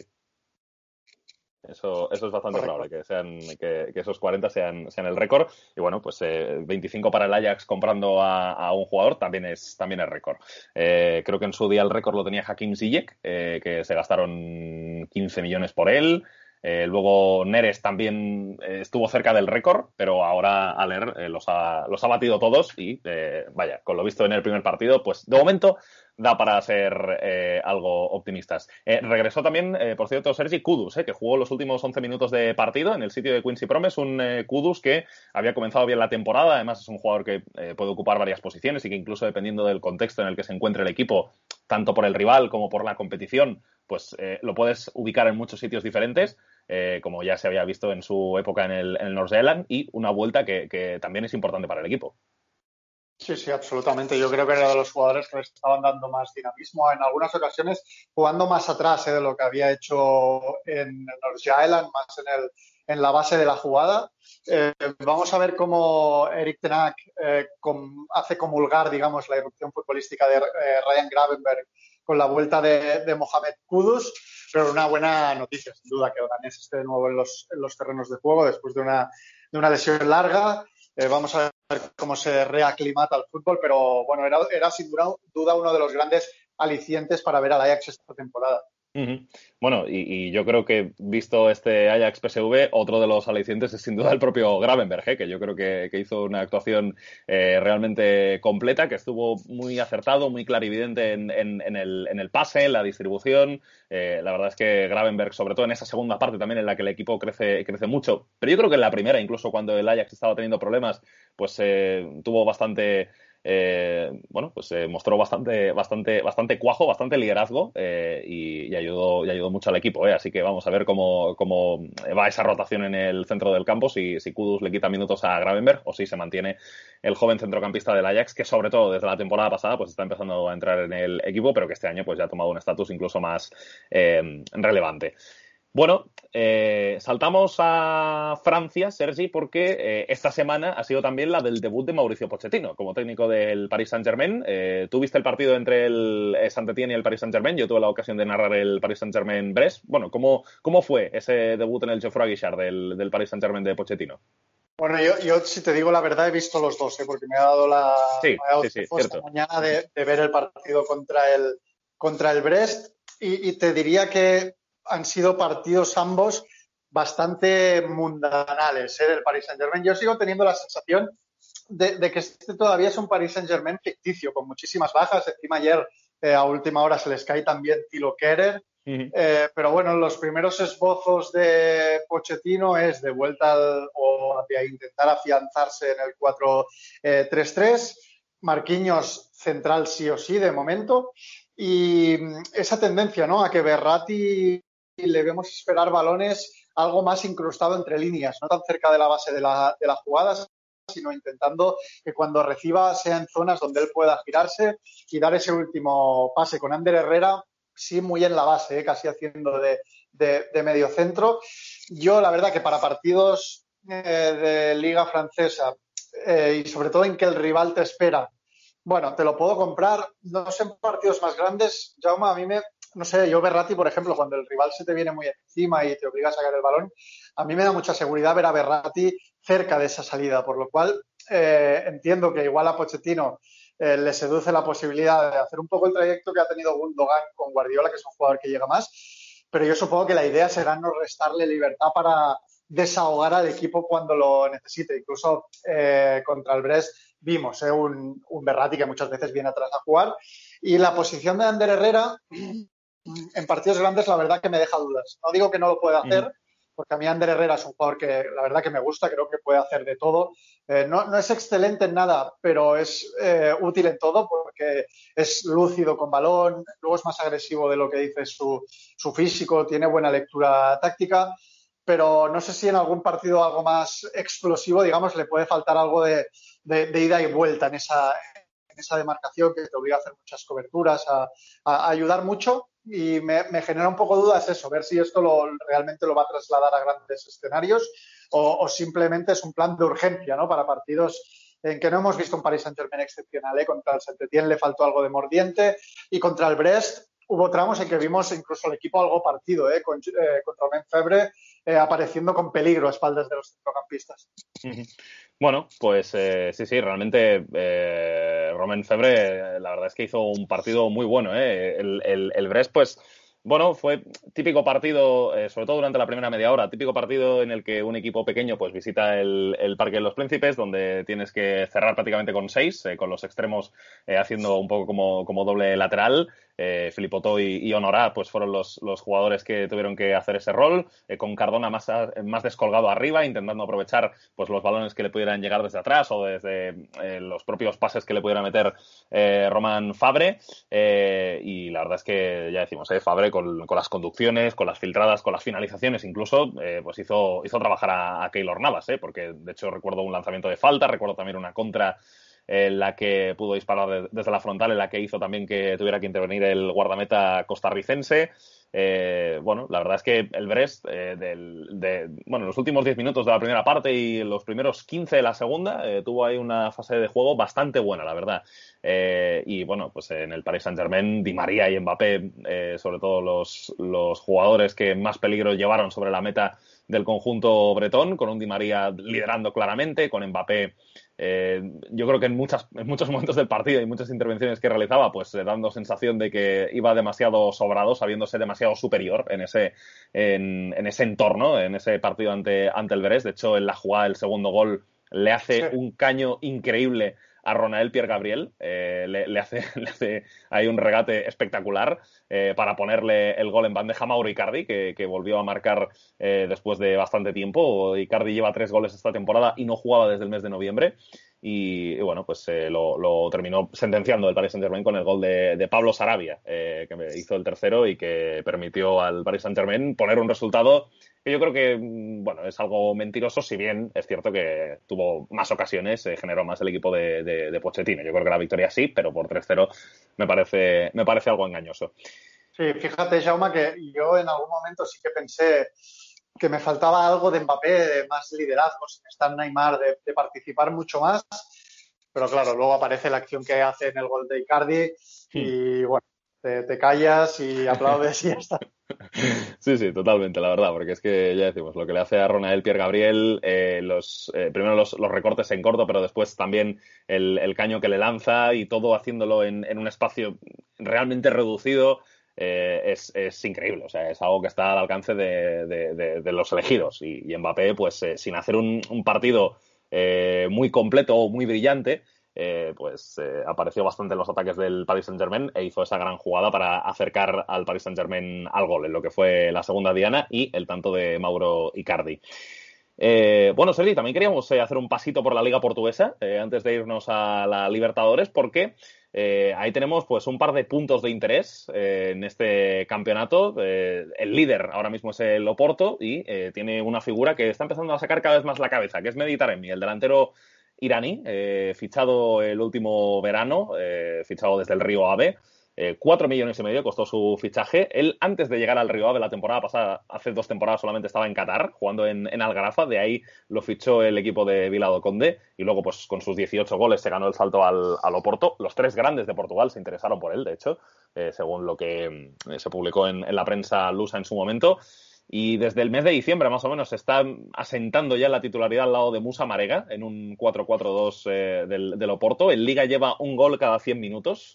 Eso es bastante probable, que esos 40 sean el récord. Y bueno, pues 25 para el Ajax comprando a un jugador también es récord. Creo que en su día el récord lo tenía Hakim Ziyech, que se gastaron 15 millones por él. Luego Neres también estuvo cerca del récord, pero ahora Haller los ha batido todos y vaya, con lo visto en el primer partido, pues de momento da para ser algo optimistas. Regresó también, por cierto, Sergi Kudus, que jugó los últimos 11 minutos de partido en el sitio de Quincy Promes, un Kudus que había comenzado bien la temporada, además es un jugador que puede ocupar varias posiciones y que incluso dependiendo del contexto en el que se encuentre el equipo, tanto por el rival como por la competición, pues lo puedes ubicar en muchos sitios diferentes, como ya se había visto en su época en el North Zealand, y una vuelta que también es importante para el equipo. Sí, absolutamente. Yo creo que era de los jugadores que le estaban dando más dinamismo, en algunas ocasiones jugando más atrás de lo que había hecho en el North Island, más en la base de la jugada. Vamos a ver cómo Erik ten Hag hace comulgar, digamos, la irrupción futbolística de Ryan Gravenberch con la vuelta de Mohamed Kudus, pero una buena noticia, sin duda, que Oranés esté de nuevo en los terrenos de juego después de una lesión larga. Vamos a ver cómo se reaclimata al fútbol, pero bueno, era sin duda uno de los grandes alicientes para ver al Ajax esta temporada. Uh-huh. Bueno, y yo creo que visto este Ajax PSV, otro de los alicientes es sin duda el propio Gravenberch, que yo creo que hizo una actuación realmente completa, que estuvo muy acertado, muy clarividente en el pase, en la distribución. La verdad es que Gravenberch, sobre todo en esa segunda parte también en la que el equipo crece mucho, pero yo creo que en la primera, incluso cuando el Ajax estaba teniendo problemas, pues tuvo bastante... mostró bastante cuajo, bastante liderazgo y ayudó mucho al equipo, así que vamos a ver cómo va esa rotación en el centro del campo, si Kudus le quita minutos a Gravenberch o si se mantiene el joven centrocampista del Ajax, que sobre todo desde la temporada pasada pues está empezando a entrar en el equipo, pero que este año pues ya ha tomado un estatus incluso más relevante. Bueno, saltamos a Francia, Sergi, porque esta semana ha sido también la del debut de Mauricio Pochettino como técnico del Paris Saint-Germain. ¿Tú viste el partido entre el Saint-Étienne y el Paris Saint-Germain? Yo tuve la ocasión de narrar el Paris Saint-Germain-Brest. Bueno, ¿cómo fue ese debut en el Geoffroy Guichard del Paris Saint-Germain de Pochettino? Bueno, yo, si te digo la verdad, he visto los dos, porque me ha dado tiempo esta mañana de ver el partido contra el Brest y te diría que han sido partidos ambos bastante mundanales, del Paris Saint-Germain. Yo sigo teniendo la sensación de que este todavía es un Paris Saint-Germain ficticio, con muchísimas bajas. Encima ayer, a última hora, se les cae también Thilo Kehrer. Uh-huh. Pero bueno, los primeros esbozos de Pochettino es de vuelta a intentar afianzarse en el 4-3-3. Marquinhos central sí o sí, de momento. Y esa tendencia, ¿no?, a que Verratti le vemos esperar balones algo más incrustado entre líneas, no tan cerca de la base de la jugada, sino intentando que cuando reciba sea en zonas donde él pueda girarse y dar ese último pase. Con Ander Herrera, sí, muy en la base, casi haciendo de medio centro. Yo, la verdad, que para partidos de Liga Francesa y sobre todo en que el rival te espera, bueno, te lo puedo comprar. No sé, en partidos más grandes, Jaume, a mí no sé, yo Verratti, por ejemplo, cuando el rival se te viene muy encima y te obliga a sacar el balón, a mí me da mucha seguridad ver a Verratti cerca de esa salida, por lo cual entiendo que igual a Pochettino le seduce la posibilidad de hacer un poco el trayecto que ha tenido Gundogan con Guardiola, que es un jugador que llega más, pero yo supongo que la idea será no restarle libertad para desahogar al equipo cuando lo necesite. Incluso contra el Brest vimos un Verratti que muchas veces viene atrás a jugar, y la posición de Ander Herrera en partidos grandes, la verdad que me deja dudas. No digo que no lo pueda hacer, porque a mí Ander Herrera es un jugador que la verdad que me gusta, creo que puede hacer de todo. No es excelente en nada, pero es útil en todo, porque es lúcido con balón, luego es más agresivo de lo que dice su físico, tiene buena lectura táctica, pero no sé si en algún partido algo más explosivo, digamos, le puede faltar algo de ida y vuelta en esa demarcación que te obliga a hacer muchas coberturas, a ayudar mucho. Y me genera un poco dudas eso, ver si esto realmente lo va a trasladar a grandes escenarios o simplemente es un plan de urgencia, ¿no?, para partidos en que no hemos visto un Paris Saint-Germain excepcional. Contra el Saint-Étienne le faltó algo de mordiente y contra el Brest hubo tramos en que vimos incluso el equipo algo partido, contra Romain Febvre apareciendo con peligro a espaldas de los centrocampistas. Bueno, pues sí, realmente Romain Febvre la verdad es que hizo un partido muy bueno. El Brest, pues, bueno, fue típico partido, sobre todo durante la primera media hora, típico partido en el que un equipo pequeño pues visita el Parque de los Príncipes, donde tienes que cerrar prácticamente con 6, con los extremos haciendo un poco como doble lateral. Philippe Otto y Honorat pues fueron los jugadores que tuvieron que hacer ese rol, con Cardona más descolgado arriba, intentando aprovechar pues los balones que le pudieran llegar desde atrás o desde los propios pases que le pudiera meter Romain Febvre, y la verdad es que ya decimos, Febvre con las conducciones, con las filtradas, con las finalizaciones incluso, pues hizo trabajar a Keylor Navas, porque de hecho recuerdo un lanzamiento de falta, recuerdo también una contra en la que pudo disparar desde la frontal, en la que hizo también que tuviera que intervenir el guardameta costarricense. Bueno, la verdad es que el Brest, los últimos 10 minutos de la primera parte y los primeros 15 de la segunda, tuvo ahí una fase de juego bastante buena, la verdad. Y bueno, pues en el Paris Saint-Germain, Di María y Mbappé, sobre todo los jugadores que más peligro llevaron sobre la meta del conjunto bretón, con un Di María liderando claramente, con Mbappé, yo creo que en muchos momentos del partido y muchas intervenciones que realizaba, pues dando sensación de que iba demasiado sobrado, sabiéndose demasiado superior en ese entorno, en ese partido ante el Brest. De hecho, en la jugada del segundo gol le hace un caño increíble a Ronael Pierre Gabriel, le hace ahí un regate espectacular para ponerle el gol en bandeja a Mauro Icardi, que volvió a marcar después de bastante tiempo. Icardi lleva 3 goles esta temporada y no jugaba desde el mes de noviembre. Y bueno, pues lo terminó sentenciando el Paris Saint-Germain con el gol de Pablo Sarabia, que hizo el tercero y que permitió al Paris Saint-Germain poner un resultado que yo creo que, bueno, es algo mentiroso, si bien es cierto que tuvo más ocasiones, generó más el equipo de Pochettino. Yo creo que la victoria sí, pero por 3-0 me parece algo engañoso. Sí, fíjate, Jaume, que yo en algún momento sí que pensé que me faltaba algo de Mbappé, de más liderazgo, sin estar Neymar, de participar mucho más. Pero claro, luego aparece la acción que hace en el gol de Icardi y bueno, te callas y aplaudes y ya está. Sí, totalmente, la verdad, porque es que ya decimos, lo que le hace a Ronael Pierre Gabriel, primero los recortes en corto, pero después también el caño que le lanza y todo haciéndolo en un espacio realmente reducido. Es increíble, o sea, es algo que está al alcance de los elegidos y Mbappé, pues sin hacer un partido muy completo o muy brillante, apareció bastante en los ataques del Paris Saint-Germain e hizo esa gran jugada para acercar al Paris Saint-Germain al gol, en lo que fue la segunda diana y el tanto de Mauro Icardi. Bueno, Sergi, también queríamos hacer un pasito por la Liga Portuguesa antes de irnos a la Libertadores, porque ahí tenemos pues un par de puntos de interés en este campeonato. El líder ahora mismo es el Oporto y tiene una figura que está empezando a sacar cada vez más la cabeza, que es Mehdi Taremi, el delantero iraní, fichado el último verano, fichado desde el Río Ave. 4,5 millones costó su fichaje. Él, antes de llegar al Río Ave la temporada pasada, hace 2 temporadas solamente estaba en Qatar, jugando en Al-Gharafa. De ahí lo fichó el equipo de Vilado Conde y luego, pues con sus 18 goles, se ganó el salto al Oporto. Los 3 grandes de Portugal se interesaron por él, de hecho, según lo que se publicó en la prensa lusa en su momento. Y desde el mes de diciembre, más o menos, se está asentando ya la titularidad al lado de Musa Marega en un 4-4-2 del Oporto. En Liga lleva un gol cada 100 minutos.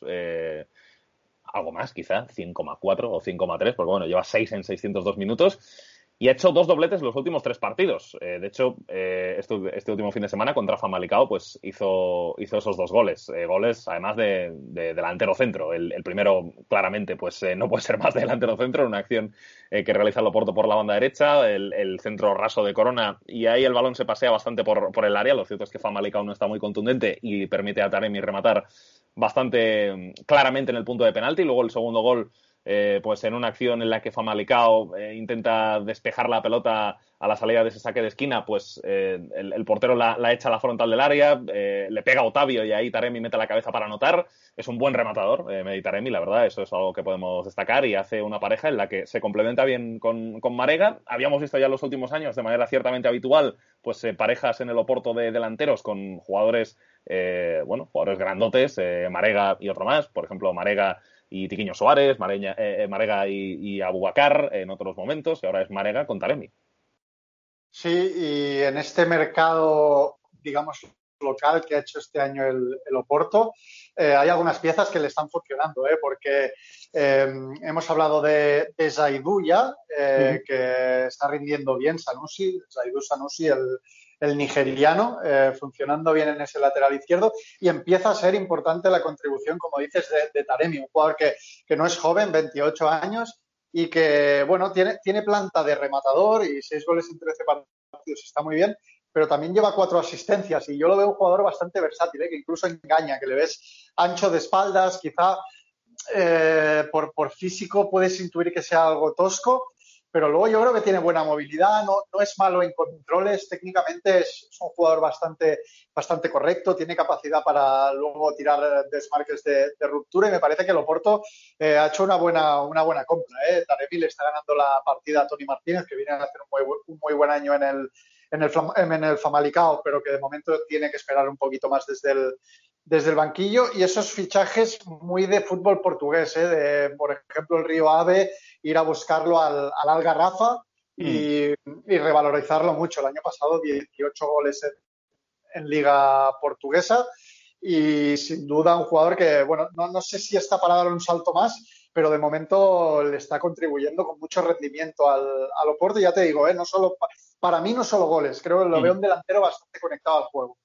Algo más, quizá, 100,4 o 100,3, porque bueno, lleva 6 en 602 minutos y ha hecho 2 dobletes en los últimos 3 partidos. De hecho, este último fin de semana contra Famalicão pues hizo esos 2 goles. Goles, además, de delantero centro. El primero, claramente, pues no puede ser más de delantero centro, en una acción que realiza el Oporto por la banda derecha, el centro raso de Corona, y ahí el balón se pasea bastante por el área. Lo cierto es que Famalicão no está muy contundente y permite a Taremi rematar bastante claramente en el punto de penalti. Luego el segundo gol, pues en una acción en la que Famalicão intenta despejar la pelota a la salida de ese saque de esquina, pues el portero la echa a la frontal del área, le pega a Otavio y ahí Taremi mete la cabeza para anotar. Es un buen rematador, Mehdi Taremi, la verdad, eso es algo que podemos destacar, y hace una pareja en la que se complementa bien con Marega. Habíamos visto ya en los últimos años, de manera ciertamente habitual, pues parejas en el Oporto de delanteros con jugadores jugadores grandotes, Marega y otro más, por ejemplo, Marega y Tiquinho Suárez, Marega y Abubakar en otros momentos, y ahora es Marega con Taremi. Sí, y en este mercado, digamos, local que ha hecho este año el Oporto, hay algunas piezas que le están funcionando, porque hemos hablado de Zaidu ya, que está rindiendo bien, Zaidu Sanusi, el nigeriano, funcionando bien en ese lateral izquierdo, y empieza a ser importante la contribución, como dices, de Taremi, un jugador que no es joven, 28 años, y que, bueno, tiene planta de rematador y 6 goles en 13 partidos, está muy bien, pero también lleva 4 asistencias y yo lo veo un jugador bastante versátil, que incluso engaña, que le ves ancho de espaldas, quizá por físico puedes intuir que sea algo tosco, pero luego yo creo que tiene buena movilidad, no es malo en controles, técnicamente es un jugador bastante correcto, tiene capacidad para luego tirar desmarques de ruptura y me parece que el Oporto ha hecho una buena compra. Taremi le está ganando la partida a Toni Martínez, que viene a hacer un muy buen año en el Famalicão, pero que de momento tiene que esperar un poquito más desde el banquillo, y esos fichajes muy de fútbol portugués, de, por ejemplo, el Río Ave, ir a buscarlo al Algarrafa y revalorizarlo mucho. El año pasado 18 goles en Liga Portuguesa y sin duda un jugador que, bueno, no sé si está para dar un salto más, pero de momento le está contribuyendo con mucho rendimiento al Oporto. Y ya te digo, no solo para mí no solo goles, creo que lo veo un delantero bastante conectado al juego.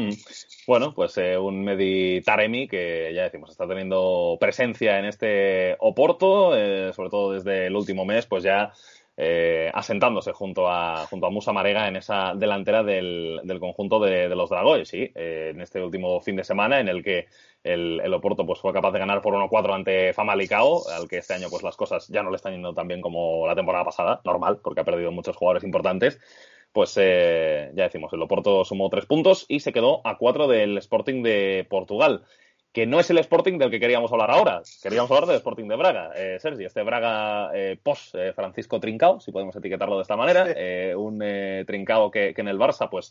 Bueno, pues un Mehdi Taremi que ya decimos está teniendo presencia en este Oporto, sobre todo desde el último mes, pues ya asentándose junto a Musa Marega en esa delantera del conjunto de los Dragões, sí, en este último fin de semana en el que el Oporto pues fue capaz de ganar por 1-4 ante Famalicão, al que este año pues las cosas ya no le están yendo tan bien como la temporada pasada, normal, porque ha perdido muchos jugadores importantes. Pues ya decimos, el Oporto sumó 3 puntos y se quedó a 4 del Sporting de Portugal, que no es el Sporting del que queríamos hablar ahora. Queríamos hablar del Sporting de Braga, Sergi. Este Braga post Francisco Trincão, si podemos etiquetarlo de esta manera. Sí. Un Trincão que en el Barça pues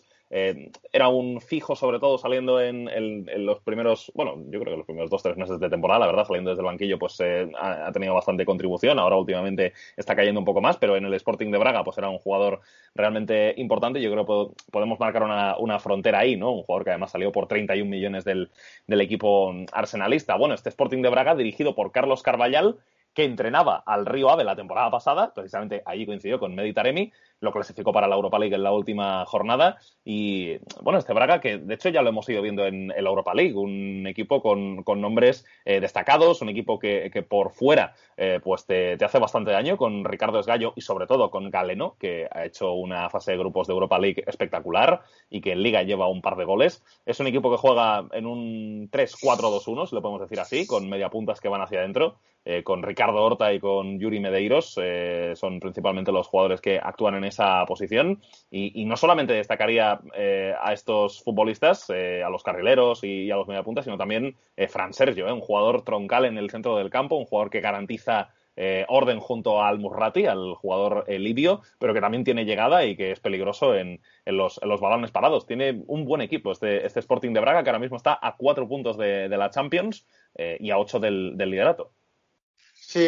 era un fijo, sobre todo saliendo en los primeros, bueno, yo creo que los primeros 2-3 meses de temporada, la verdad, saliendo desde el banquillo pues ha tenido bastante contribución. Ahora últimamente está cayendo un poco más, pero en el Sporting de Braga pues era un jugador realmente importante. Yo creo que podemos marcar una frontera ahí, ¿no? Un jugador que además salió por 31 millones del equipo arsenalista. Bueno, este Sporting de Braga, dirigido por Carlos Carvalhal, que entrenaba al Río Ave la temporada pasada, precisamente allí coincidió con Mehdi Taremi, lo clasificó para la Europa League en la última jornada, y bueno, este Braga que de hecho ya lo hemos ido viendo en la Europa League, un equipo con nombres destacados, un equipo que por fuera pues te hace bastante daño, con Ricardo Esgallo y sobre todo con Galeno, que ha hecho una fase de grupos de Europa League espectacular y que en Liga lleva un par de goles. Es un equipo que juega en un 3-4-2-1, si lo podemos decir así, con mediapuntas que van hacia adentro, con Ricardo Horta y con Yuri Medeiros, son principalmente los jugadores que actúan en esa posición, y no solamente destacaría a estos futbolistas, a los carrileros y a los mediapuntas, sino también Fran Sergio, un jugador troncal en el centro del campo, un jugador que garantiza orden junto al Murrati, al jugador libio, pero que también tiene llegada y que es peligroso en los balones parados. Tiene un buen equipo este Sporting de Braga, que ahora mismo está a 4 puntos de la Champions y a 8 del liderato. Sí,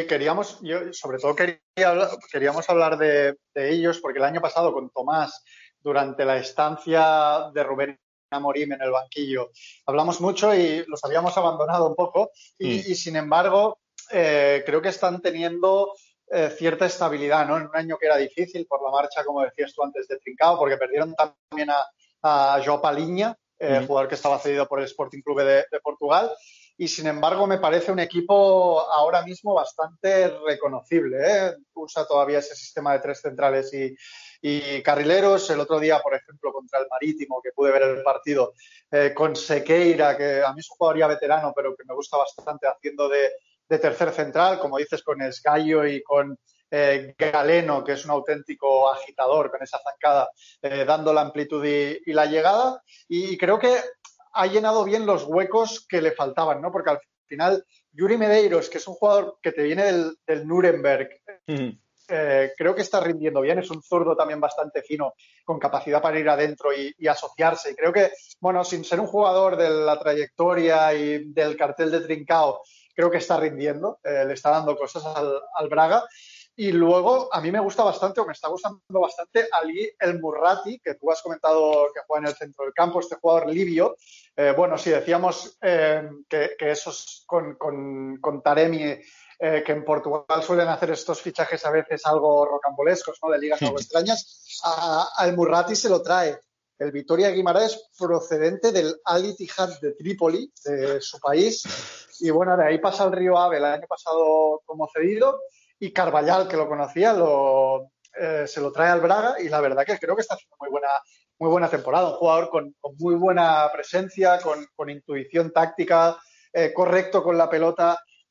queríamos hablar de ellos, porque el año pasado con Tomás, durante la estancia de Rubén Amorim en el banquillo, hablamos mucho y los habíamos abandonado un poco, y sin embargo creo que están teniendo cierta estabilidad, ¿no? En un año que era difícil por la marcha, como decías tú antes, de Trincão, porque perdieron también a João Palhinha, jugador que estaba cedido por el Sporting Clube de Portugal. Y sin embargo me parece un equipo ahora mismo bastante reconocible, Usa todavía ese sistema de 3 centrales y carrileros. El otro día, por ejemplo, contra el Marítimo, que pude ver el partido, con Sequeira, que a mí es un jugador ya veterano, pero que me gusta bastante, haciendo de tercer central, como dices, con Esgallo y con Galeno, que es un auténtico agitador con esa zancada, dando la amplitud y la llegada. Y creo que ha llenado bien los huecos que le faltaban, ¿no? Porque al final Yuri Medeiros, que es un jugador que te viene del Nuremberg, creo que está rindiendo bien. Es un zurdo también bastante fino, con capacidad para ir adentro y asociarse. Y creo que, bueno, sin ser un jugador de la trayectoria y del cartel de Trincão, creo que está rindiendo, le está dando cosas al Braga. Y luego, a mí me gusta bastante, o me está gustando bastante, Ali El Murrati, que tú has comentado que juega en el centro del campo, este jugador libio. Bueno, sí, decíamos que esos con Taremi, que en Portugal suelen hacer estos fichajes a veces algo rocambolescos, ¿no? De ligas algo extrañas. A El Murrati se lo trae el Vitória Guimarães, procedente del Al Ittihad de Trípoli, de su país. Y bueno, de ahí pasa al Río Ave el año pasado como cedido. Y Carvalhal, que lo conocía, se lo trae al Braga, y la verdad que creo que está haciendo muy buena temporada. Un jugador con muy buena presencia, con intuición táctica, correcto con la pelota,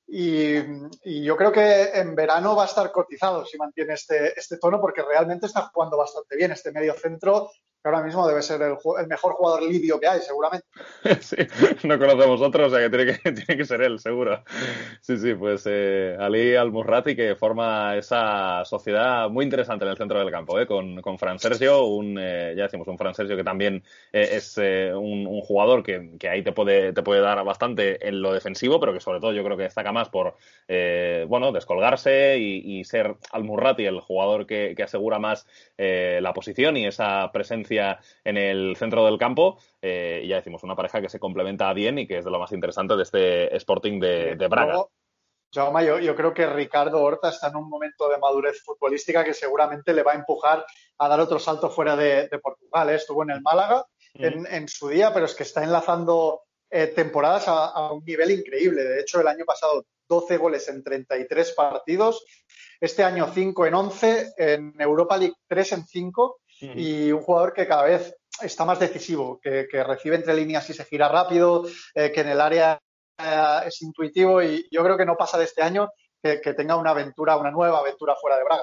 y yo creo que en verano va a estar cotizado si mantiene este tono, porque realmente está jugando bastante bien este medio centro, que ahora mismo debe ser el mejor jugador libio que hay, seguramente. Sí, no conocemos otro, o sea que tiene que ser él, seguro. Sí, sí, pues Ali Al-Murrati, que forma esa sociedad muy interesante en el centro del campo, con Fran Sergio, ya decimos, un Fran Sergio que también es un jugador que ahí te puede dar bastante en lo defensivo, pero que sobre todo yo creo que destaca más por, descolgarse y ser Al-Murrati el jugador que asegura más la posición y esa presencia en el centro del campo. Y ya decimos, una pareja que se complementa bien y que es de lo más interesante de este Sporting de Braga. Luego, Jaume, yo creo que Ricardo Horta está en un momento de madurez futbolística que seguramente le va a empujar a dar otro salto fuera de Portugal. Estuvo en el Málaga en su día, pero es que está enlazando temporadas a un nivel increíble. De hecho, el año pasado 12 goles en 33 partidos, este año 5 en 11, en Europa League 3 en 5, y un jugador que cada vez está más decisivo, que recibe entre líneas y se gira rápido, que en el área es intuitivo, y yo creo que no pasa de este año que tenga una nueva aventura fuera de Braga.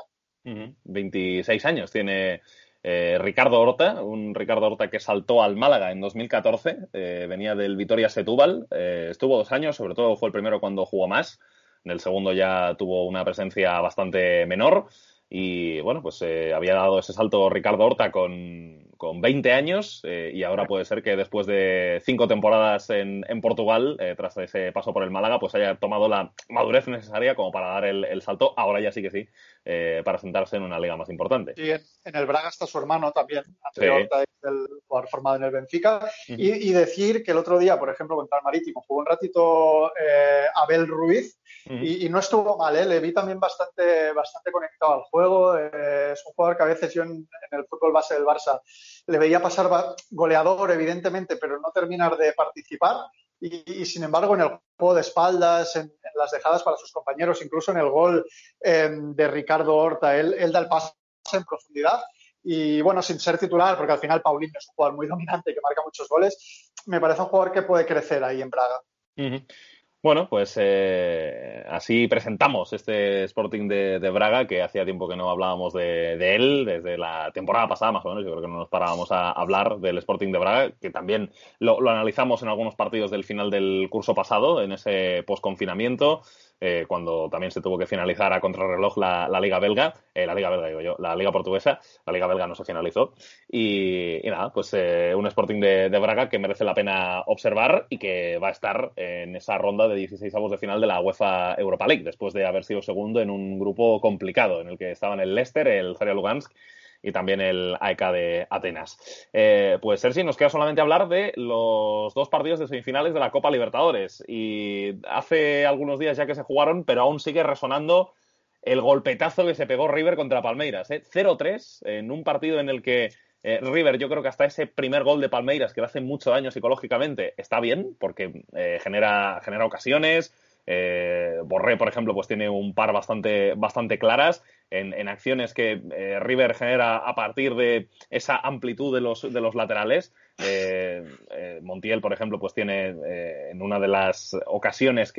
26 años tiene Ricardo Horta, un Ricardo Horta que saltó al Málaga en 2014, venía del Vitoria Setúbal, estuvo 2 años, sobre todo fue el primero cuando jugó más, en el segundo ya tuvo una presencia bastante menor. Y bueno, pues había dado ese salto Ricardo Horta con 20 años y ahora puede ser que después de 5 temporadas en Portugal, tras ese paso por el Málaga, pues haya tomado la madurez necesaria como para dar el salto. Ahora ya sí que sí, para sentarse en una liga más importante. Sí, en el Braga está su hermano también, Sí. André Horta, es el jugador formado en el Benfica. Y decir que el otro día, por ejemplo, contra el Marítimo, jugó un ratito Abel Ruiz y no estuvo mal, le vi también bastante conectado al juego. Es un jugador que a veces yo en el fútbol base del Barça le veía pasar goleador, evidentemente, pero no terminar de participar. Y sin embargo, en el juego de espaldas, en las dejadas para sus compañeros, incluso en el gol de Ricardo Horta, él da el pase en profundidad. Y bueno, sin ser titular, porque al final Paulinho es un jugador muy dominante y que marca muchos goles, me parece un jugador que puede crecer ahí en Braga. Bueno, pues así presentamos este Sporting de Braga, que hacía tiempo que no hablábamos de él, desde la temporada pasada más o menos. Yo creo que no nos parábamos a hablar del Sporting de Braga, que también lo analizamos en algunos partidos del final del curso pasado, en ese post-confinamiento, cuando también se tuvo que finalizar a contrarreloj la Liga Belga, la Liga Portuguesa. La Liga Belga no se finalizó. Y nada, pues un Sporting de Braga que merece la pena observar y que va a estar en esa ronda de 16avos de final de la UEFA Europa League, después de haber sido segundo en un grupo complicado, en el que estaban el Leicester, el Zorya Lugansk y también el AEK de Atenas. Pues Sergi, nos queda solamente hablar de los 2 partidos de semifinales de la Copa Libertadores. Y hace algunos días ya que se jugaron, pero aún sigue resonando el golpetazo que se pegó River contra Palmeiras. 0-3 en un partido en el que River, yo creo que hasta ese primer gol de Palmeiras, que le hace mucho daño psicológicamente, está bien, porque genera ocasiones. Borré, por ejemplo, pues tiene un par bastante claras en acciones que River genera a partir de esa amplitud de los laterales. Montiel, por ejemplo, pues tiene en una de las ocasiones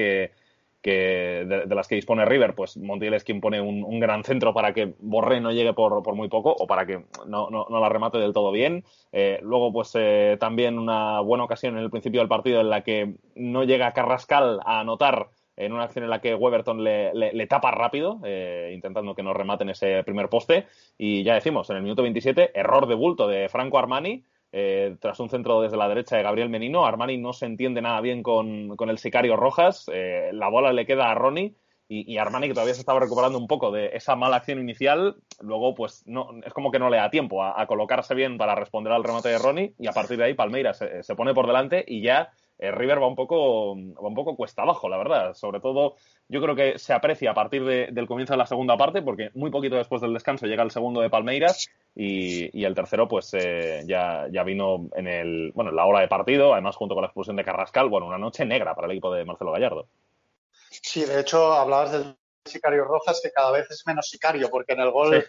de las que dispone River, pues Montiel es quien pone un gran centro para que Borré no llegue por muy poco o para que no la remate del todo bien. Luego, pues también una buena ocasión en el principio del partido en la que no llega Carrascal a anotar, en una acción en la que Weberton le tapa rápido, intentando que no rematen ese primer poste. Y ya decimos, en el minuto 27, error de bulto de Franco Armani. Tras un centro desde la derecha de Gabriel Menino, Armani no se entiende nada bien con el sicario Rojas, la bola le queda a Ronny y Armani, que todavía se estaba recuperando un poco de esa mala acción inicial, luego pues no, es como que no le da tiempo a colocarse bien para responder al remate de Ronny, y a partir de ahí Palmeiras se pone por delante y ya River va un poco cuesta abajo, la verdad. Sobre todo, yo creo que se aprecia a partir del comienzo de la segunda parte, porque muy poquito después del descanso llega el segundo de Palmeiras y el tercero pues ya vino en la hora de partido, además junto con la expulsión de Carrascal. Bueno, una noche negra para el equipo de Marcelo Gallardo. Sí, de hecho, hablabas del sicario Rojas, que cada vez es menos sicario, porque en el gol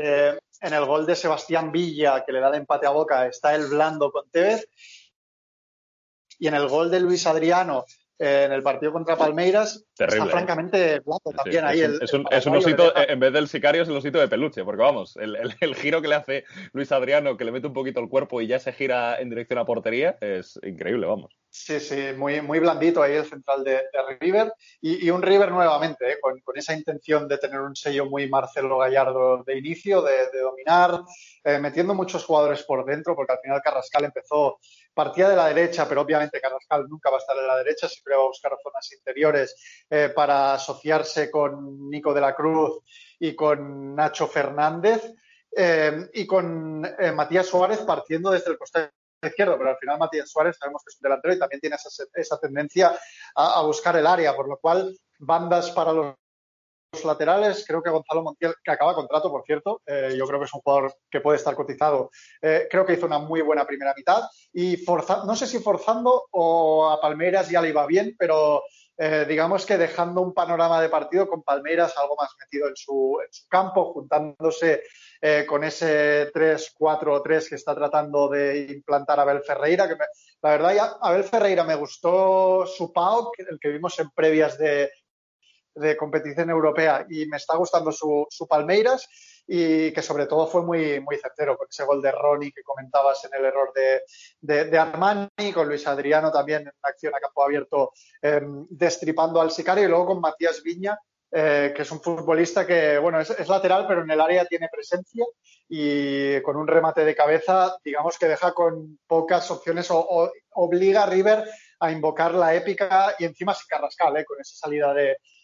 de Sebastián Villa, que le da el empate a Boca, está el blando con Tevez. Y en el gol de Luis Adriano, en el partido contra Palmeiras. Terrible, está francamente blando también sí, ahí. Es un osito, en vez del sicario es el osito de peluche, porque vamos, el giro que le hace Luis Adriano, que le mete un poquito el cuerpo y ya se gira en dirección a portería, es increíble, vamos. Sí, muy, muy blandito ahí el central de River y un River nuevamente, con esa intención de tener un sello muy Marcelo Gallardo de inicio, de dominar, metiendo muchos jugadores por dentro, porque al final Carrascal partía de la derecha, pero obviamente Carrascal nunca va a estar en la derecha, siempre va a buscar zonas interiores para asociarse con Nico de la Cruz y con Nacho Fernández y con Matías Suárez partiendo desde el costado izquierdo, pero al final Matías Suárez sabemos que es un delantero y también tiene esa tendencia a buscar el área, por lo cual bandas para los laterales, creo que Gonzalo Montiel, que acaba contrato, por cierto, yo creo que es un jugador que puede estar cotizado, creo que hizo una muy buena primera mitad y no sé si forzando o a Palmeiras ya le iba bien, pero digamos que dejando un panorama de partido con Palmeiras algo más metido en su campo, juntándose con ese 3-4-3 que está tratando de implantar Abel Ferreira, que la verdad, Abel Ferreira me gustó su PAOK, el que vimos en previas de competición europea, y me está gustando su Palmeiras, y que sobre todo fue muy, muy certero con ese gol de Ronnie que comentabas en el error de Armani, con Luis Adriano también en una acción a campo abierto destripando al sicario, y luego con Matías Viña, que es un futbolista que, bueno, es lateral, pero en el área tiene presencia y con un remate de cabeza, digamos que deja con pocas opciones o obliga a River a invocar la épica y encima sin Carrascal, con esa salida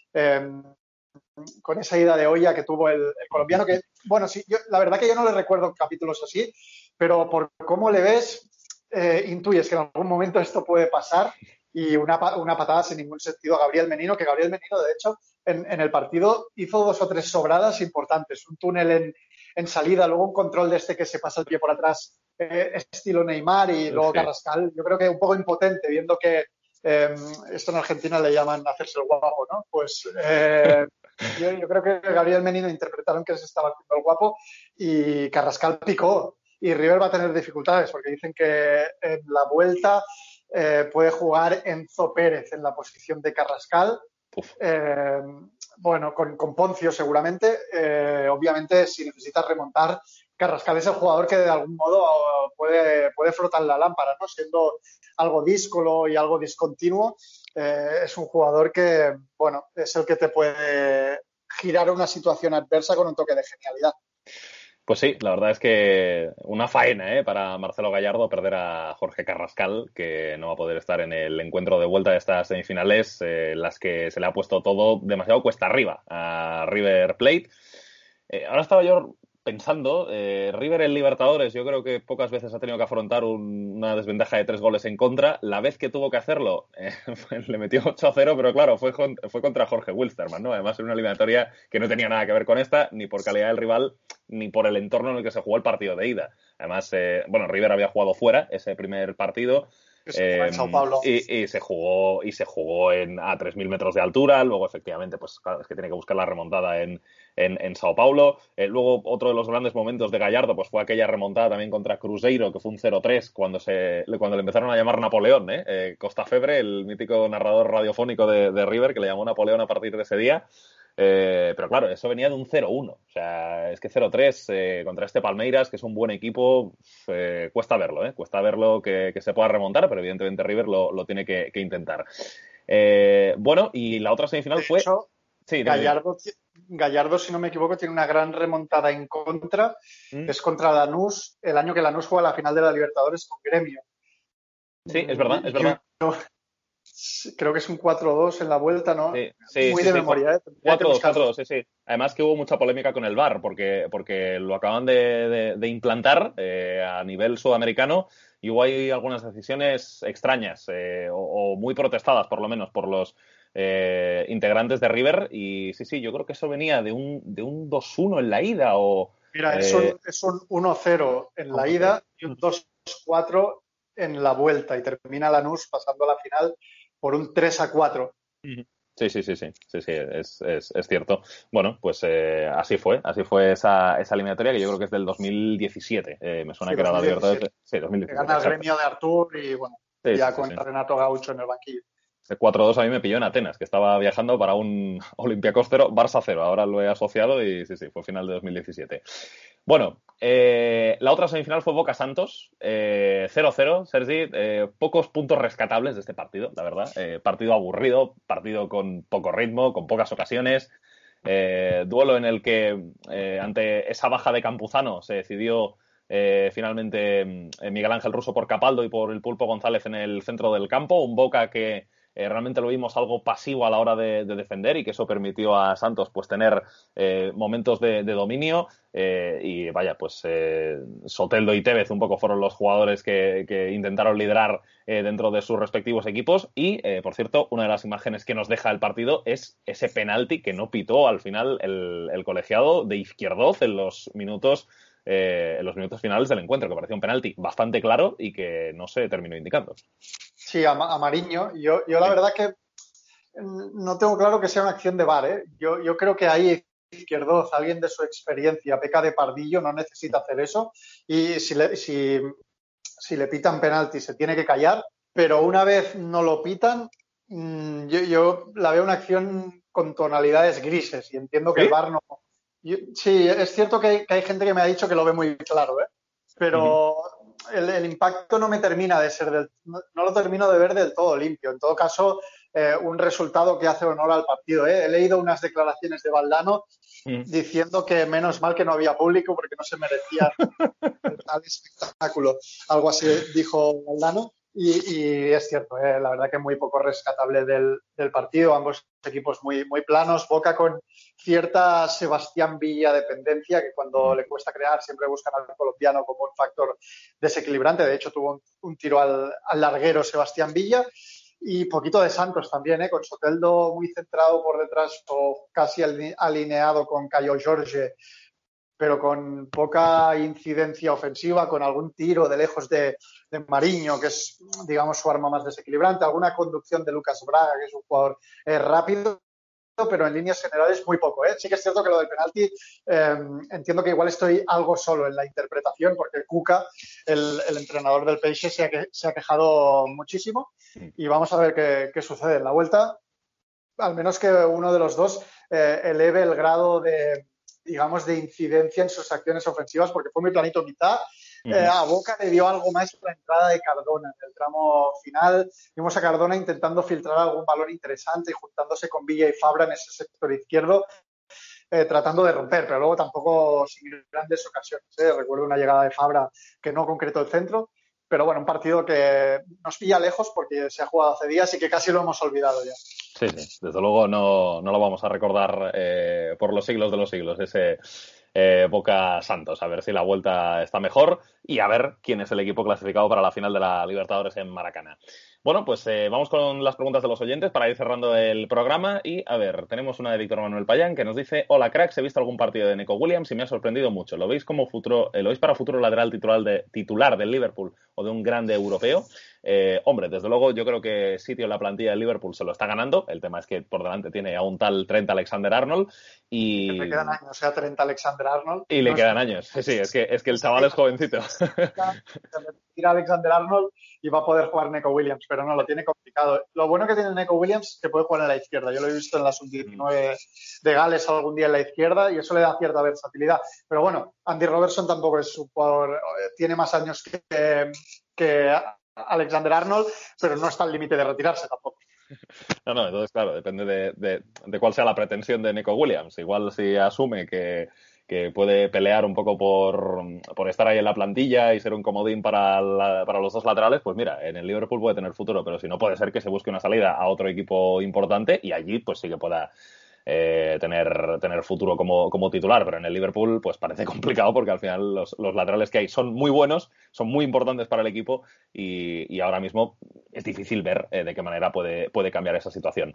con esa ida de olla que tuvo el colombiano, que, bueno, sí, la verdad que yo no le recuerdo capítulos así, pero por cómo le ves, intuyes que en algún momento esto puede pasar, y una patada sin ningún sentido a Gabriel Menino, que Gabriel Menino, de hecho, en el partido hizo 2 o 3 sobradas importantes, un túnel en salida, luego un control de que se pasa el pie por atrás, estilo Neymar, y luego Carrascal, yo creo que un poco impotente, viendo que esto en Argentina le llaman hacerse el guapo, ¿no? Pues yo creo que Gabriel Menino interpretaron que se estaba haciendo el guapo y Carrascal picó, y River va a tener dificultades porque dicen que en la vuelta puede jugar Enzo Pérez en la posición de Carrascal. Bueno, con Poncio seguramente. Obviamente, si necesitas remontar, Carrascal es el jugador que de algún modo puede flotar la lámpara, ¿no? Siendo algo díscolo y algo discontinuo, es un jugador que, bueno, es el que te puede girar una situación adversa con un toque de genialidad. Pues sí, la verdad es que una faena para Marcelo Gallardo perder a Jorge Carrascal, que no va a poder estar en el encuentro de vuelta de estas semifinales, las que se le ha puesto todo demasiado cuesta arriba a River Plate. Ahora estaba yo pensando, River en Libertadores yo creo que pocas veces ha tenido que afrontar una desventaja de 3 goles en contra. La vez que tuvo que hacerlo le metió 8-0, pero claro, fue contra Jorge Wilstermann, ¿no? Además en una eliminatoria que no tenía nada que ver con esta, ni por calidad del rival, ni por el entorno en el que se jugó el partido de ida. Además, bueno, River había jugado fuera ese primer partido. En Sao Paulo. Y se jugó a 3.000 metros de altura. Luego, efectivamente, pues claro, es que tiene que buscar la remontada en Sao Paulo. Luego, otro de los grandes momentos de Gallardo pues fue aquella remontada también contra Cruzeiro, que fue un 0-3 cuando le empezaron a llamar Napoleón, Costa Febre, el mítico narrador radiofónico de River, que le llamó Napoleón a partir de ese día. Pero claro, eso venía de un 0-1. O sea, es que 0-3 contra este Palmeiras, que es un buen equipo, cuesta verlo, cuesta verlo que se pueda remontar, pero evidentemente River lo tiene que intentar. Bueno, y la otra semifinal fue... Hecho, sí, Gallardo, si no me equivoco, tiene una gran remontada en contra, que es contra Lanús, el año que Lanús juega la final de la Libertadores con Gremio. Sí, es verdad, es verdad. Creo que es un 4-2 en la vuelta, ¿no? Sí, muy de memoria, 4-2, sí. Además que hubo mucha polémica con el VAR, porque lo acaban de implantar a nivel sudamericano, y hubo ahí algunas decisiones extrañas, o muy protestadas, por lo menos, por los integrantes de River. Y sí, yo creo que eso venía de un 2-1 en la ida, o... Mira, es un 1-0 en la ida y un 2-4 en la vuelta, y termina Lanús pasando a la final por un 3-4. Sí, es cierto. Bueno, pues así fue esa eliminatoria, que yo creo que es del 2017. Me suena que era la Libertadores. Sí, 2017. Gana el Gremio de Artur y, bueno, con Renato Gaucho en el banquillo. Ese 4-2 a mí me pilló en Atenas, que estaba viajando para un Olympiacos 0, Barça 0. Ahora lo he asociado y sí, fue final de 2017. Bueno, la otra semifinal fue Boca Santos, 0-0, Sergi. Pocos puntos rescatables de este partido, la verdad. Partido aburrido, partido con poco ritmo, con pocas ocasiones. Duelo en el que ante esa baja de Campuzano se decidió finalmente Miguel Ángel Russo por Capaldo y por el Pulpo González en el centro del campo. Un Boca que realmente lo vimos algo pasivo a la hora de defender y que eso permitió a Santos pues tener momentos de dominio y vaya, pues Soteldo y Tevez un poco fueron los jugadores que intentaron liderar dentro de sus respectivos equipos y, por cierto, una de las imágenes que nos deja el partido es ese penalti que no pitó al final el colegiado de Izquierdoz en los minutos finales del encuentro, que parecía un penalti bastante claro y que no se terminó indicando. Sí, a Mariño. Yo la verdad que no tengo claro que sea una acción de VAR, ¿eh? Yo creo que ahí Izquierdoz, alguien de su experiencia, peca de pardillo, no necesita hacer eso. Y si le pitan penalti se tiene que callar, pero una vez no lo pitan, yo la veo una acción con tonalidades grises y entiendo que el VAR no... sí, es cierto que hay gente que me ha dicho que lo ve muy claro, ¿eh? Pero el impacto no me termina de ser no lo termino de ver del todo limpio. En todo caso, un resultado que hace honor al partido, ¿eh? He leído unas declaraciones de Valdano diciendo que menos mal que no había público porque no se merecía tal espectáculo. Algo así dijo Valdano. Y es cierto, la verdad que muy poco rescatable del partido. Ambos equipos muy, muy planos. Boca con cierta Sebastián Villa dependencia, que cuando le cuesta crear siempre buscan al colombiano como un factor desequilibrante. De hecho, tuvo un tiro al larguero Sebastián Villa. Y poquito de Santos también, con Soteldo muy centrado por detrás o casi alineado con Caio Jorge, pero con poca incidencia ofensiva, con algún tiro de lejos de Mariño, que es, digamos, su arma más desequilibrante, alguna conducción de Lucas Braga, que es un jugador rápido, pero en líneas generales muy poco. Sí que es cierto que lo del penalti, entiendo que igual estoy algo solo en la interpretación, porque Cuca, el entrenador del PSG, se ha quejado muchísimo y vamos a ver qué sucede en la vuelta. Al menos que uno de los dos eleve el grado de incidencia en sus acciones ofensivas, porque fue muy planito mitad. A Boca le dio algo más la entrada de Cardona en el tramo final. Vimos a Cardona intentando filtrar algún balón interesante y juntándose con Villa y Fabra en ese sector izquierdo, tratando de romper, pero luego tampoco sin grandes ocasiones. Recuerdo una llegada de Fabra que no concretó el centro, pero bueno, un partido que nos pilla lejos porque se ha jugado hace días y que casi lo hemos olvidado ya. Sí, desde luego no lo vamos a recordar por los siglos de los siglos, ese Boca Santos. A ver si la vuelta está mejor y a ver quién es el equipo clasificado para la final de la Libertadores en Maracaná. Bueno, pues vamos con las preguntas de los oyentes para ir cerrando el programa y, a ver, tenemos una de Víctor Manuel Payán que nos dice: hola cracks, he visto algún partido de Neco Williams y me ha sorprendido mucho. ¿Lo veis para futuro lateral titular del Liverpool o de un grande europeo? Hombre, desde luego yo creo que sitio en la plantilla del Liverpool se lo está ganando. El tema es que por delante tiene a un tal Trent Alexander-Arnold y... Que le quedan años a Trent Alexander-Arnold. Y le quedan años. Sí, es que el chaval es jovencito. Tira Alexander-Arnold y va a poder jugar Neco Williams, pero no, lo tiene complicado. Lo bueno que tiene Neco Williams es que puede jugar en la izquierda. Yo lo he visto en la sub-19 de Gales algún día en la izquierda y eso le da cierta versatilidad. Pero bueno, Andy Robertson tampoco es un jugador, tiene más años que Alexander-Arnold, pero no está al límite de retirarse tampoco. No, entonces claro, depende de cuál sea la pretensión de Neco Williams. Igual si asume que puede pelear un poco por estar ahí en la plantilla y ser un comodín para los dos laterales, pues mira, en el Liverpool puede tener futuro, pero si no, puede ser que se busque una salida a otro equipo importante y allí pues sí que pueda tener futuro como titular, pero en el Liverpool pues parece complicado porque al final los laterales que hay son muy buenos, son muy importantes para el equipo y ahora mismo es difícil ver de qué manera puede cambiar esa situación.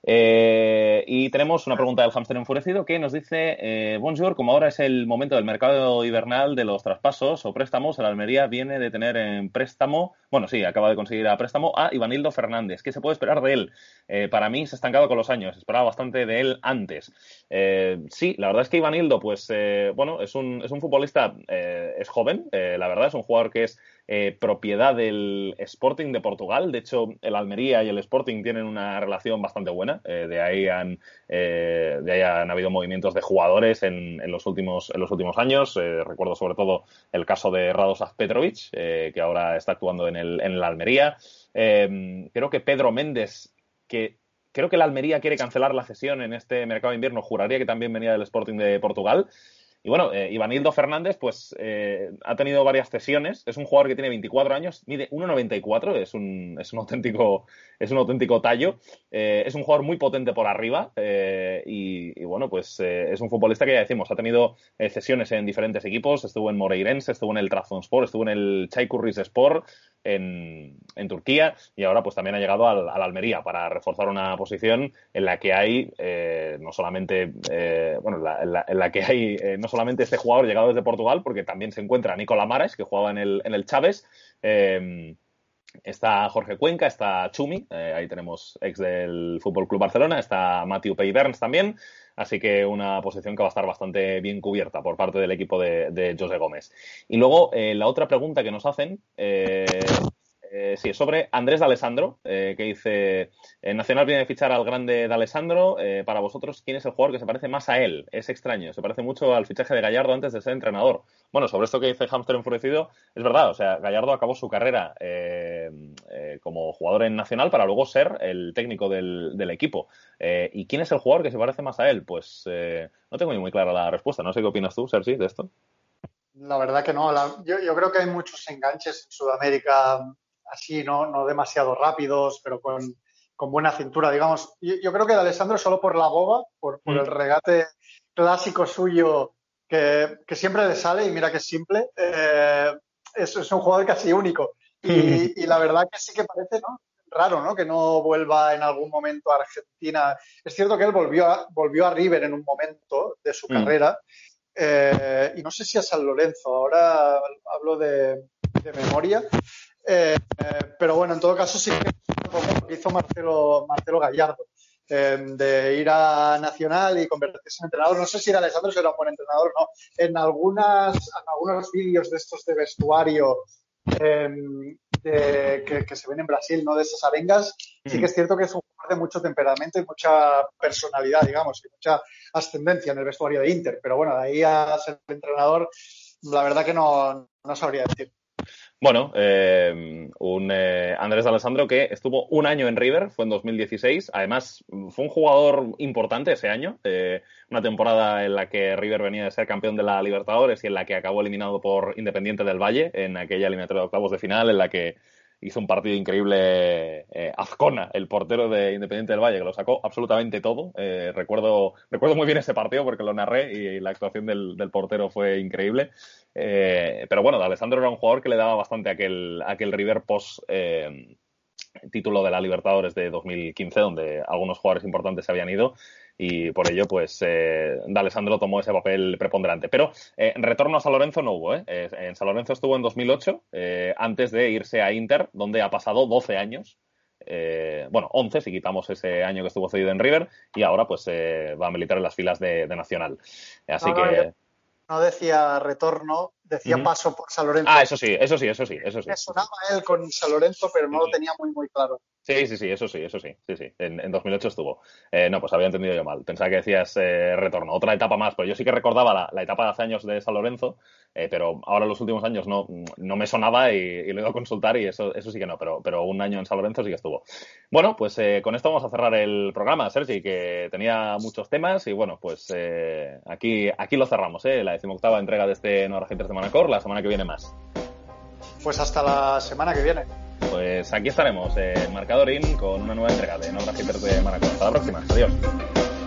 Y tenemos una pregunta del hámster enfurecido que nos dice: bonjour, como ahora es el momento del mercado invernal de los traspasos o préstamos, el Almería viene de tener en préstamo, acaba de conseguir a préstamo a Ivanildo Fernández. ¿Qué se puede esperar de él? Para mí se ha estancado con los años, esperaba bastante de él él antes. Sí, la verdad es que Ivanildo, pues, bueno, es un futbolista, es joven, la verdad, es un jugador que es propiedad del Sporting de Portugal. De hecho, el Almería y el Sporting tienen una relación bastante buena. De ahí han habido movimientos de jugadores en los últimos años. Recuerdo sobre todo el caso de Radoslav Petrovic, que ahora está actuando en el Almería. Creo que Pedro Méndez, creo que el Almería quiere cancelar la cesión en este mercado de invierno. Juraría que también venía del Sporting de Portugal. Y bueno, Ivanildo Fernández, pues ha tenido varias cesiones. Es un jugador que tiene 24 años, mide 1,94, es un auténtico tallo. Es un jugador muy potente por arriba y bueno, pues es un futbolista que ya decimos, ha tenido cesiones en diferentes equipos. Estuvo en Moreirense, estuvo en el Trabzonspor, estuvo en el Çaykur Rizespor en Turquía y ahora pues también ha llegado al Almería para reforzar una posición en la que hay no solamente en la que hay no solamente este jugador llegado desde Portugal, porque también se encuentra Nicola Maras, que jugaba en el Chaves, está Jorge Cuenca, está Chumi, ahí tenemos ex del Fútbol Club Barcelona, está Mathieu Peyberns también, así que una posición que va a estar bastante bien cubierta por parte del equipo de José Gómez. Y luego la otra pregunta que nos hacen sí, es sobre Andrés D'Alessandro, que dice, Nacional viene a fichar al grande D'Alessandro, para vosotros, ¿quién es el jugador que se parece más a él? Es extraño, se parece mucho al fichaje de Gallardo antes de ser entrenador. Bueno, sobre esto que dice Hamster Enfurecido, es verdad, o sea, Gallardo acabó su carrera como jugador en Nacional para luego ser el técnico del equipo. ¿Y quién es el jugador que se parece más a él? Pues no tengo muy clara la respuesta, no sé qué opinas tú, Sergi, de esto. La verdad que no, yo creo que hay muchos enganches en Sudamérica así, no demasiado rápidos, pero con buena cintura, digamos. Yo creo que D'Alessandro solo por la boba, por el regate clásico suyo que siempre le sale, y mira que es simple, es un jugador casi único. Y la verdad que sí que parece, ¿no?, raro, ¿no?, que no vuelva en algún momento a Argentina. Es cierto que él volvió a River en un momento de su carrera, y no sé si a San Lorenzo, ahora hablo de memoria. Pero bueno, en todo caso sí que lo que hizo Marcelo Gallardo, de ir a Nacional y convertirse en entrenador. No sé si D'Alessandro será un buen entrenador o no. En algunos vídeos de estos de vestuario que se ven en Brasil, ¿no?, de esas arengas, sí que es cierto que es un jugador de mucho temperamento y mucha personalidad, digamos, y mucha ascendencia en el vestuario de Inter. Pero bueno, de ahí a ser entrenador, la verdad que no sabría decir. Bueno, Andrés D'Alessandro que estuvo un año en River, fue en 2016. Además, fue un jugador importante ese año. Una temporada en la que River venía de ser campeón de la Libertadores y en la que acabó eliminado por Independiente del Valle en aquella eliminatoria de octavos de final, en la que hizo un partido increíble Azcona, el portero de Independiente del Valle, que lo sacó absolutamente todo. Recuerdo muy bien ese partido porque lo narré y la actuación del portero fue increíble. Pero bueno, D'Alessandro era un jugador que le daba bastante a aquel River post título de la Libertadores de 2015, donde algunos jugadores importantes se habían ido y por ello pues D'Alessandro tomó ese papel preponderante. Pero retorno a San Lorenzo no hubo. En San Lorenzo estuvo en 2008, antes de irse a Inter, donde ha pasado 12 años. 11 si quitamos ese año que estuvo cedido en River, y ahora pues va a militar en las filas de Nacional. Así que... No decía retorno, decía paso por San Lorenzo. Ah, eso sí. Me sonaba él con San Lorenzo, pero no lo tenía muy claro. Sí, eso sí. Sí. En 2008 estuvo. No, pues había entendido yo mal. Pensaba que decías retorno, otra etapa más, pero yo sí que recordaba la etapa de hace años de San Lorenzo, pero ahora en los últimos años no me sonaba y lo he ido a consultar y eso sí que no, pero un año en San Lorenzo sí que estuvo. Bueno, pues con esto vamos a cerrar el programa, Sergi, que tenía muchos temas y bueno, pues aquí lo cerramos, la 18ª entrega de este No Agentes de Manacor. La semana que viene más. Pues hasta la semana que viene. Pues aquí estaremos en Marcadorín con una nueva entrega de No Agentes de Manacor. Hasta la próxima. Adiós.